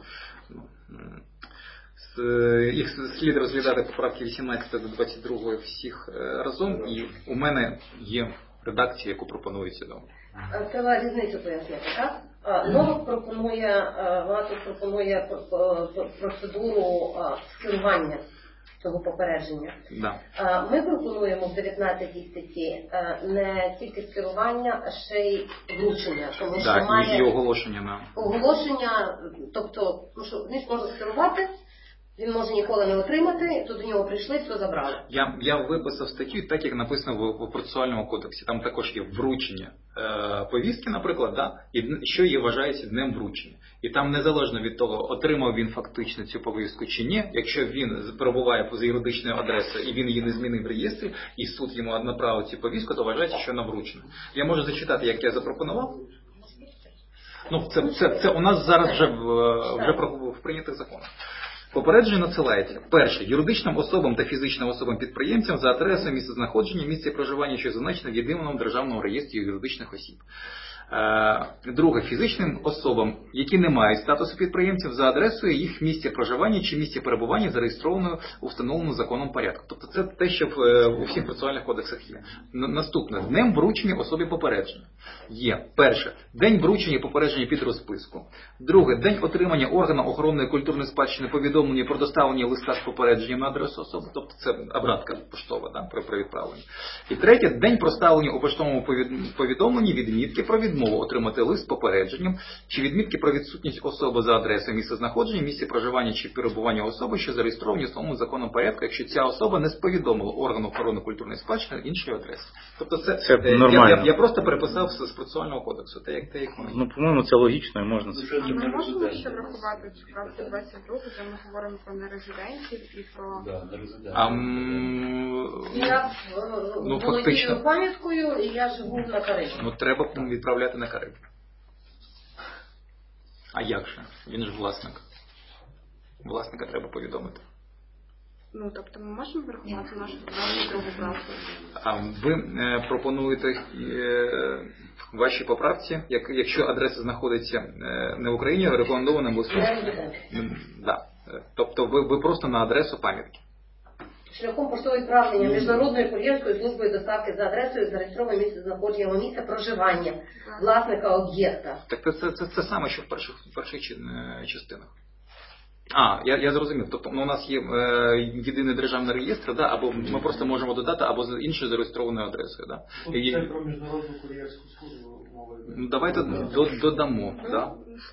Їх слід розглядати поправки 18 до 22 всіх разом, і у мене є редакція, яку пропонується до. Треба різницю пояснити, так? Новак пропонує, вона тут пропонує процедуру скерування цього попередження. Да. Ми пропонуємо в 19 статті не тільки скерування, а ще й вручення. Тому що має і оголошення на... Оголошення, тобто, тому що ніж можна скерувати, Він може ніколи не отримати, тут до нього прийшли, все забрали. Я виписав статтю так, як написано в процесуальному кодексі. Там також є вручення повістки, наприклад, да? І що її вважається днем вручення. І там незалежно від того, отримав він фактично цю повістку чи ні, якщо він перебуває поза юридичною адресою і він її не змінив в реєстрі, і суд йому направив цю повістку, то вважається, що вона вручена. Я можу зачитати, як я запропонував. Ну, це у нас зараз вже в прийнятих законах. Попередження надсилається. Перше. Юридичним особам та фізичним особам-підприємцям за адресою, місцезнаходження, місце проживання, що зазначено в єдиному державному реєстрі юридичних осіб. Друге. Фізичним особам, які не мають статусу підприємців, за адресою їх місця проживання чи місця перебування зареєстрованою у встановленому законом порядку. Тобто це те, що у всіх процесуальних кодексах є. Наступне. Днем вручення особі попередження. Є. Перше. День вручення і попередження під розписку. Друге. День отримання органом охоронної культурної спадщини повідомлення про доставлення листа з попередженням на адресу особи. Тобто це обратка поштова, да, про відправлення. І третє. День проставлення у поштовому повідомленні відмітки про відмову отримати лист з попередженням, чи відмітки про відсутність особи за адресою місцезнаходження, місці проживання чи перебування особи, що зареєстровані в встановленому законом порядку, якщо ця особа не сповідомила органу охорони культурної спадщини іншої адреси. Тобто це нормально. Я просто переписав з процесуального кодексу. Те, як воно. Ну, по-моєму, це логічно і можна. Ми можемо ще врахувати цю правку 22, де ми говоримо про нерезидентів і про... Я володію пам'яткою і я живу на Карибі. Ну, треба відправляти на Кариб. А як же? Він ж власник. Власника треба повідомити. Ну, тобто ми можемо врахувати нашу другу правку? А ви пропонуєте в вашій поправці, якщо адреса знаходиться не в Україні, рекомендованим листом? Да. Тобто ви просто на адресу пам'ятки. Шляхом поштового відправлення Міжнародною кур'єрською службою доставки за адресою зареєстроване місце знаходження або місце проживання власника об'єкта. Так це саме, що в перших частинах. Я зрозумів. Тобто у нас є єдиний державний реєстр, да, або ми просто можемо додати, або з іншою зареєстрованою адресою. Да. Це про Міжнародну кур'єрську службу мовою. Ну, давайте додамо. Да.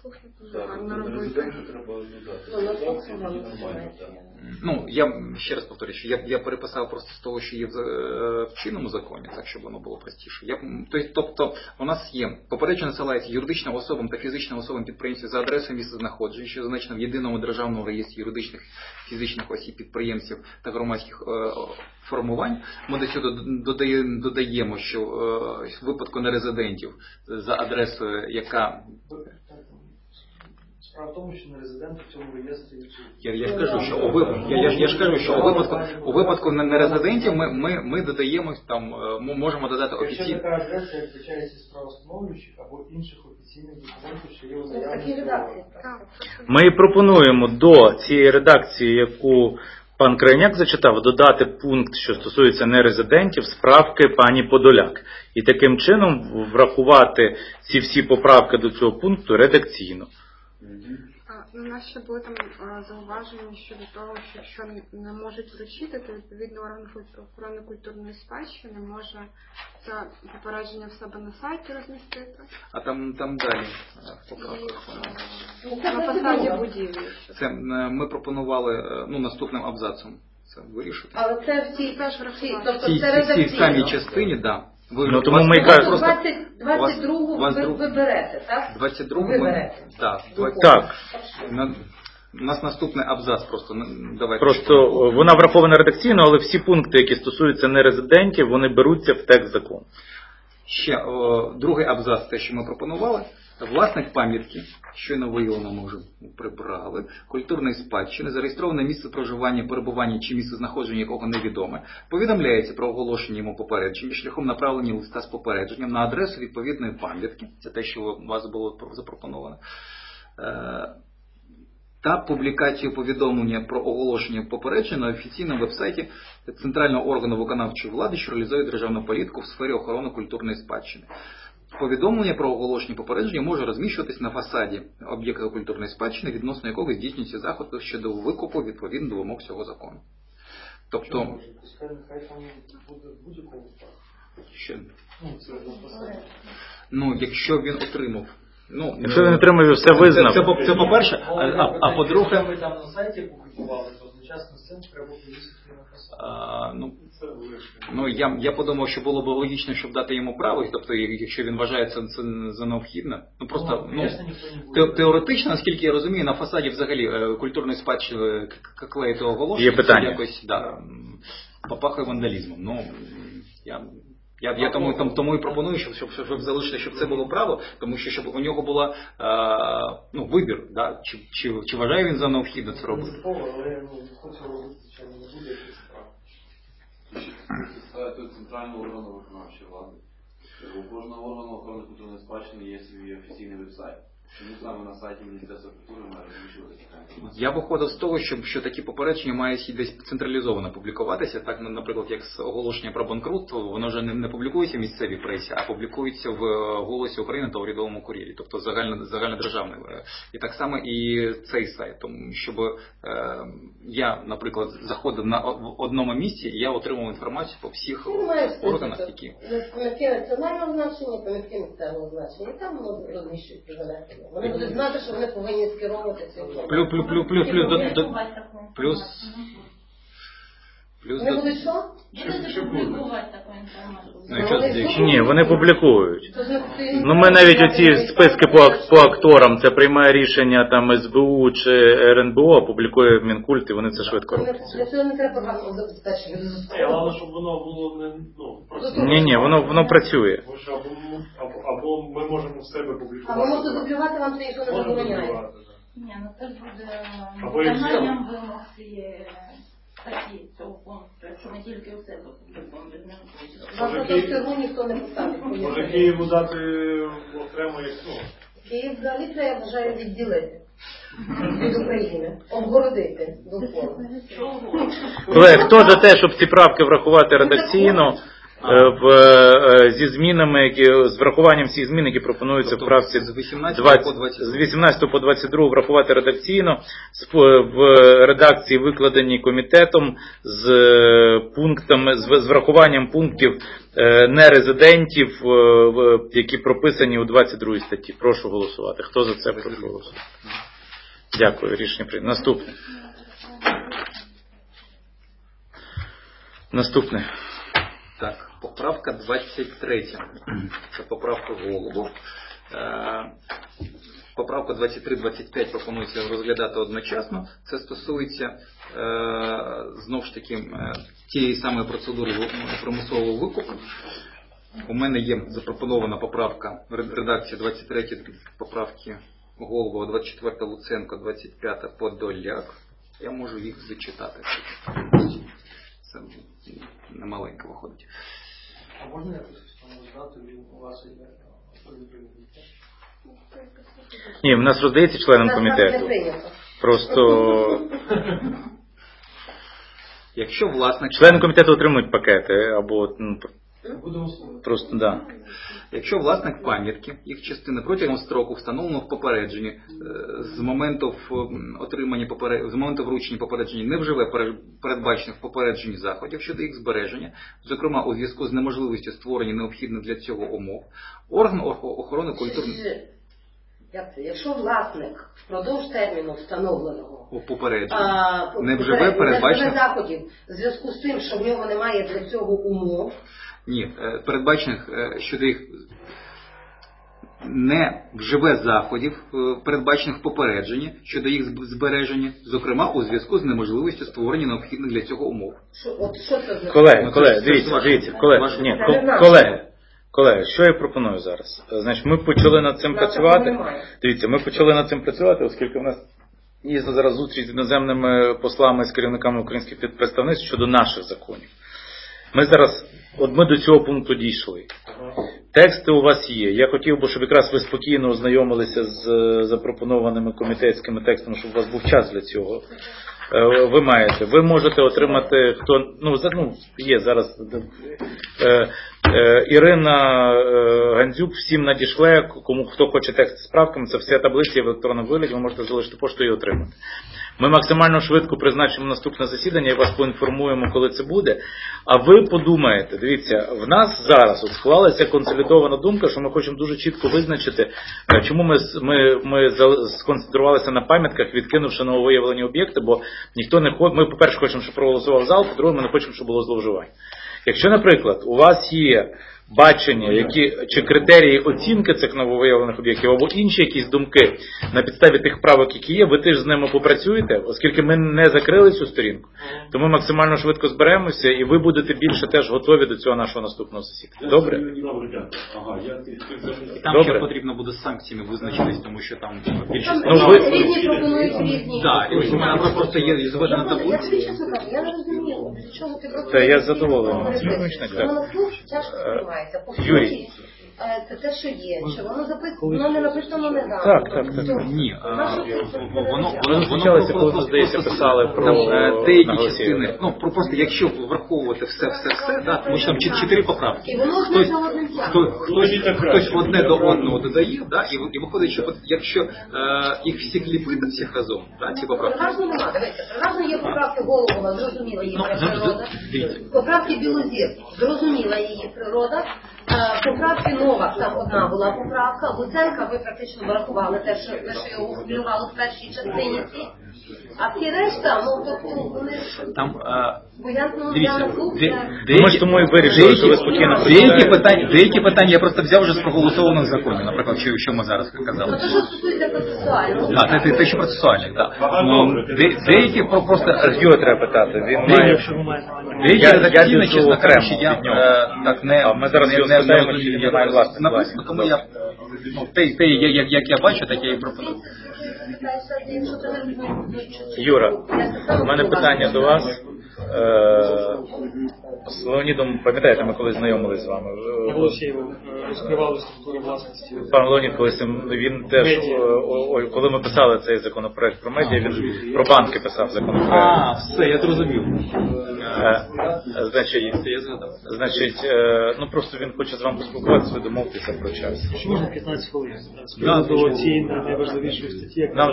Ну, я ще раз повторюю, що я переписав просто з того, що є в чинному законі, так, щоб воно було простіше. Тобто, у нас є попередження надсилається юридичним особам та фізичним особам підприємців за адресою місцезнаходження, що зазначено в єдиному державному реєстрі юридичних фізичних осіб підприємців та громадських формувань. Ми до цього додаємо, що в випадку нерезидентів за адресою, яка... Справа в тому, що нерезиденти в цьому реєстрі... Я ж кажу, що у випадку нерезидентів ми додаємо, там, можемо додати офіційні... Якщо така адреса, як визначається справостановлюючих або інших офіційних документів, що є у наявності. Ми пропонуємо до цієї редакції, яку пан Крайняк зачитав, додати пункт, що стосується нерезидентів, справки пані Подоляк. І таким чином врахувати ці всі поправки до цього пункту редакційно. У нас ще були там зауваження щодо того, що якщо не можуть вручити, то відповідно орган охорони культурної спадщини може це попередження в себе на сайті розмістити. А там далі На фасаді будівлі. Це ми пропонували наступним абзацом це вирішити. Але це всі теж врахувати. Тобто це редакційно. В цій самій частині, так. Ну, тому ми кажемо... 22-го ви берете, так? 22-го ви берете. Так. У нас наступний абзац просто. Давайте. Просто вона врахована редакційно, але всі пункти, які стосуються нерезидентів, вони беруться в текст закону. Ще другий абзац, те, що ми пропонували. Власник пам'ятки, щойно виявлено, ми вже прибрали, культурної спадщини, зареєстроване місце проживання, перебування чи місце знаходження якого невідоме, повідомляється про оголошення йому попередження шляхом направлення листа з попередженням на адресу відповідної пам'ятки, це те, що у вас було запропоновано, та публікацію повідомлення про оголошення попередження на офіційному вебсайті Центрального органу виконавчої влади, що реалізує державну політику в сфері охорони культурної спадщини. Повідомлення про оголошення попередження може розміщуватись на фасаді об'єкта культурної спадщини, відносно якого здійснюється заходи щодо викупу відповідно до вимог цього закону. Тобто... Нехай там буде будь-якого випадку. Що? Якщо він отримав Ну, Якщо він отримав і все визнав. Це по-перше, а по-друге... Ми там на сайті публікували, то одночасно з цим треба повісити на фасаді. Ну, я подумав, що було б логічно, щоб дати йому право, тобто, якщо він вважає це за необхідне. Ну, просто, теоретично, наскільки я розумію, на фасаді взагалі культурної спадщини клеїти оголошення. Є питання. Якось, попахує вандалізмом. Ну, я тому і пропоную, щоб залишити, щоб це було право, тому що щоб у нього була вибір, чи вважає він за необхідне це робити. Тут центрального органу виконавчої влади. У кожного органу охорони культурної спадщини є свій офіційний веб-сайт. Чому саме на сайті Міністерства культури має розміщувати така інформація? Я виходив з того, що такі попередження мають десь централізовано публікуватися. Так, наприклад, як оголошення про банкрутство, воно вже не публікується в місцевій пресі, а публікується в «Голосі України» та «Урядовому кур'єрі», тобто загальнодержавний. І так само і цей сайт. Тому щоб я, наприклад, заходив в одному місці, і я отримав інформацію по всіх органах, які... Пам'ятки національного значення, пам'ятки місцевого значення. І там розміщують залежно. Вони будуть знати, що вони повинні скеровувати цю плюс. Вони будуть що? Будете публікувати таку інформацію? Ні, вони публікують. Ну, ми навіть оці списки по акторам, це приймає рішення там СБУ чи РНБО, публікує Мінкульт, і вони це швидко роблять. Для цього не треба програмного забезпечення. Головне, щоб воно було не просто. Ні, воно працює. Або ми можемо в себе публікувати. Або можете дублювати, вам це ніхто не забороняє. Ні, це ж буде Або і виконанням вимог цієї статті цього пункту, що не тільки у себе публікуємо. Вам просто все ніхто не поставить. Може Києву дати окремо як Київ взагалі це, я вважаю, відділити від України, обгородити довкола. Колеги, хто за те, щоб ці правки врахувати редакційно, зі змінами, з врахуванням всіх змін, які пропонуються в правці з 18 по 22 врахувати редакційно, в редакції викладеній комітетом з пунктами, з врахуванням пунктів нерезидентів, які прописані у 22 статті. Прошу голосувати. Хто за це прошу голосувати? Дякую. Рішення прийнято. Наступне. Так, поправка 23. Це поправка Голубов. Поправка 23-25 пропонується розглядати одночасно. Це стосується, знову ж таки, тієї самої процедури примусового викупу. У мене є запропонована поправка, редакція 23 поправки Голубова, 24 Луценко, 25 Подоляк. Я можу їх зачитати. Це немаленько виходить. А можна якось роздати, у вас є Ні, в нас роздається членам комітету. Просто... Якщо власник... Члени комітету отримують пакети, або... Просто, да. Якщо власник пам'ятки, їх частини протягом строку, встановленого в попередженні, з моменту вручення попередження не вживе передбачених в попередженні заходів щодо їх збереження, зокрема у зв'язку з неможливістю створення необхідних для цього умов, орган охорони культурної... Якщо власник впродовж терміну встановленого у попередженні не вживе передбачених заходів в зв'язку з тим, що в нього немає для цього умов, ні, передбачених щодо їх не вживе заходів, передбачених в попередженні щодо їх збереження, зокрема у зв'язку з неможливістю створення необхідних для цього умов. Колеги, дивіться, колеги, що я пропоную зараз? Значить, ми почали над цим працювати. Дивіться, ми почали над цим працювати, оскільки в нас є зараз зустріч з іноземними послами, з керівниками українських представництв щодо наших законів. Ми до цього пункту дійшли. Тексти у вас є. Я хотів би, щоб якраз ви спокійно ознайомилися з запропонованими комітетськими текстами, щоб у вас був час для цього. Ви можете отримати, є зараз Ірина Гандзюк всім надішле, хто хоче текст з правками, це все таблиці в електронному вигляді, ви можете залишити пошту і отримати. Ми максимально швидко призначимо наступне засідання і вас поінформуємо, коли це буде. А ви подумаєте, дивіться, в нас зараз склалася консолідована думка, що ми хочемо дуже чітко визначити, чому ми сконцентрувалися на пам'ятках, відкинувши нововиявлені об'єкти, бо ніхто не хоче, ми, по-перше, хочемо, щоб проголосував зал, по-друге, ми не хочемо, щоб було зловживань. Якщо, наприклад, у вас є бачення, чи критерії оцінки цих нововиявлених об'єктів, або інші якісь думки на підставі тих правок, які є, ви теж з ними попрацюєте, оскільки ми не закрили цю сторінку, то ми максимально швидко зберемося, і ви будете більше теж готові до цього нашого наступного засідання. Добре? І там ще потрібно буде з санкціями визначитись, тому що там більшість... Різні пропонують різні. Так, і у мене просто є зведена Я таблиця. тобі чесно кажу, я не розумію, для чого ти просто... Та я задоволений. Воно на слух тяжко сприймається. По Юрій. суті, це те, що є. Що воно записано, воно не написано недавно. Так. Ні, Воно зустрічалося, коли ви, здається, писали про деякі частини. Ну, просто якщо враховувати все, да, тому що там 4 поправки. І воно одне за одним Хтось одне до одного додає, да, і виходить, що якщо їх всіх ліпити, всіх разом, да, ці поправки. Переважно нема, дивіться, переважно є поправки Голубова, зрозуміла її природа. Поправки Білозір, зрозуміла її природа. Поправки Новак, там одна була поправка, Луценка ви практично врахували те, що його хвилювало в першій частині ці. А всі решта, тобто вони там, дивіться, ми ж тому і вирішили, що ви спокійно деякі питання я просто взяв вже з проголосованих законів, наприклад, що ми зараз казали. Те, що стосується процесуального. Так, те, що процесуальних, так. Деякі просто... З Юрія треба питати, він має... Деякі редакційні, чесно кажучи, я так ми зараз його спитаємо, чи він має власне власне. Тому я, те, як я бачу, так я і пропоную. Юра, у мене питання до вас. З Леонідом, пам'ятаєте, ми колись знайомились з вами. Розкривали структури власності. Пан Леонід колись, він теж, коли ми писали цей законопроект про медіа, він про банки писав законопроект. Все, я зрозумів. Значить, ну просто він хоче з вами поспілкуватися, домовитися про час. Можна 15 хвилин. До цієї найважливішої статті,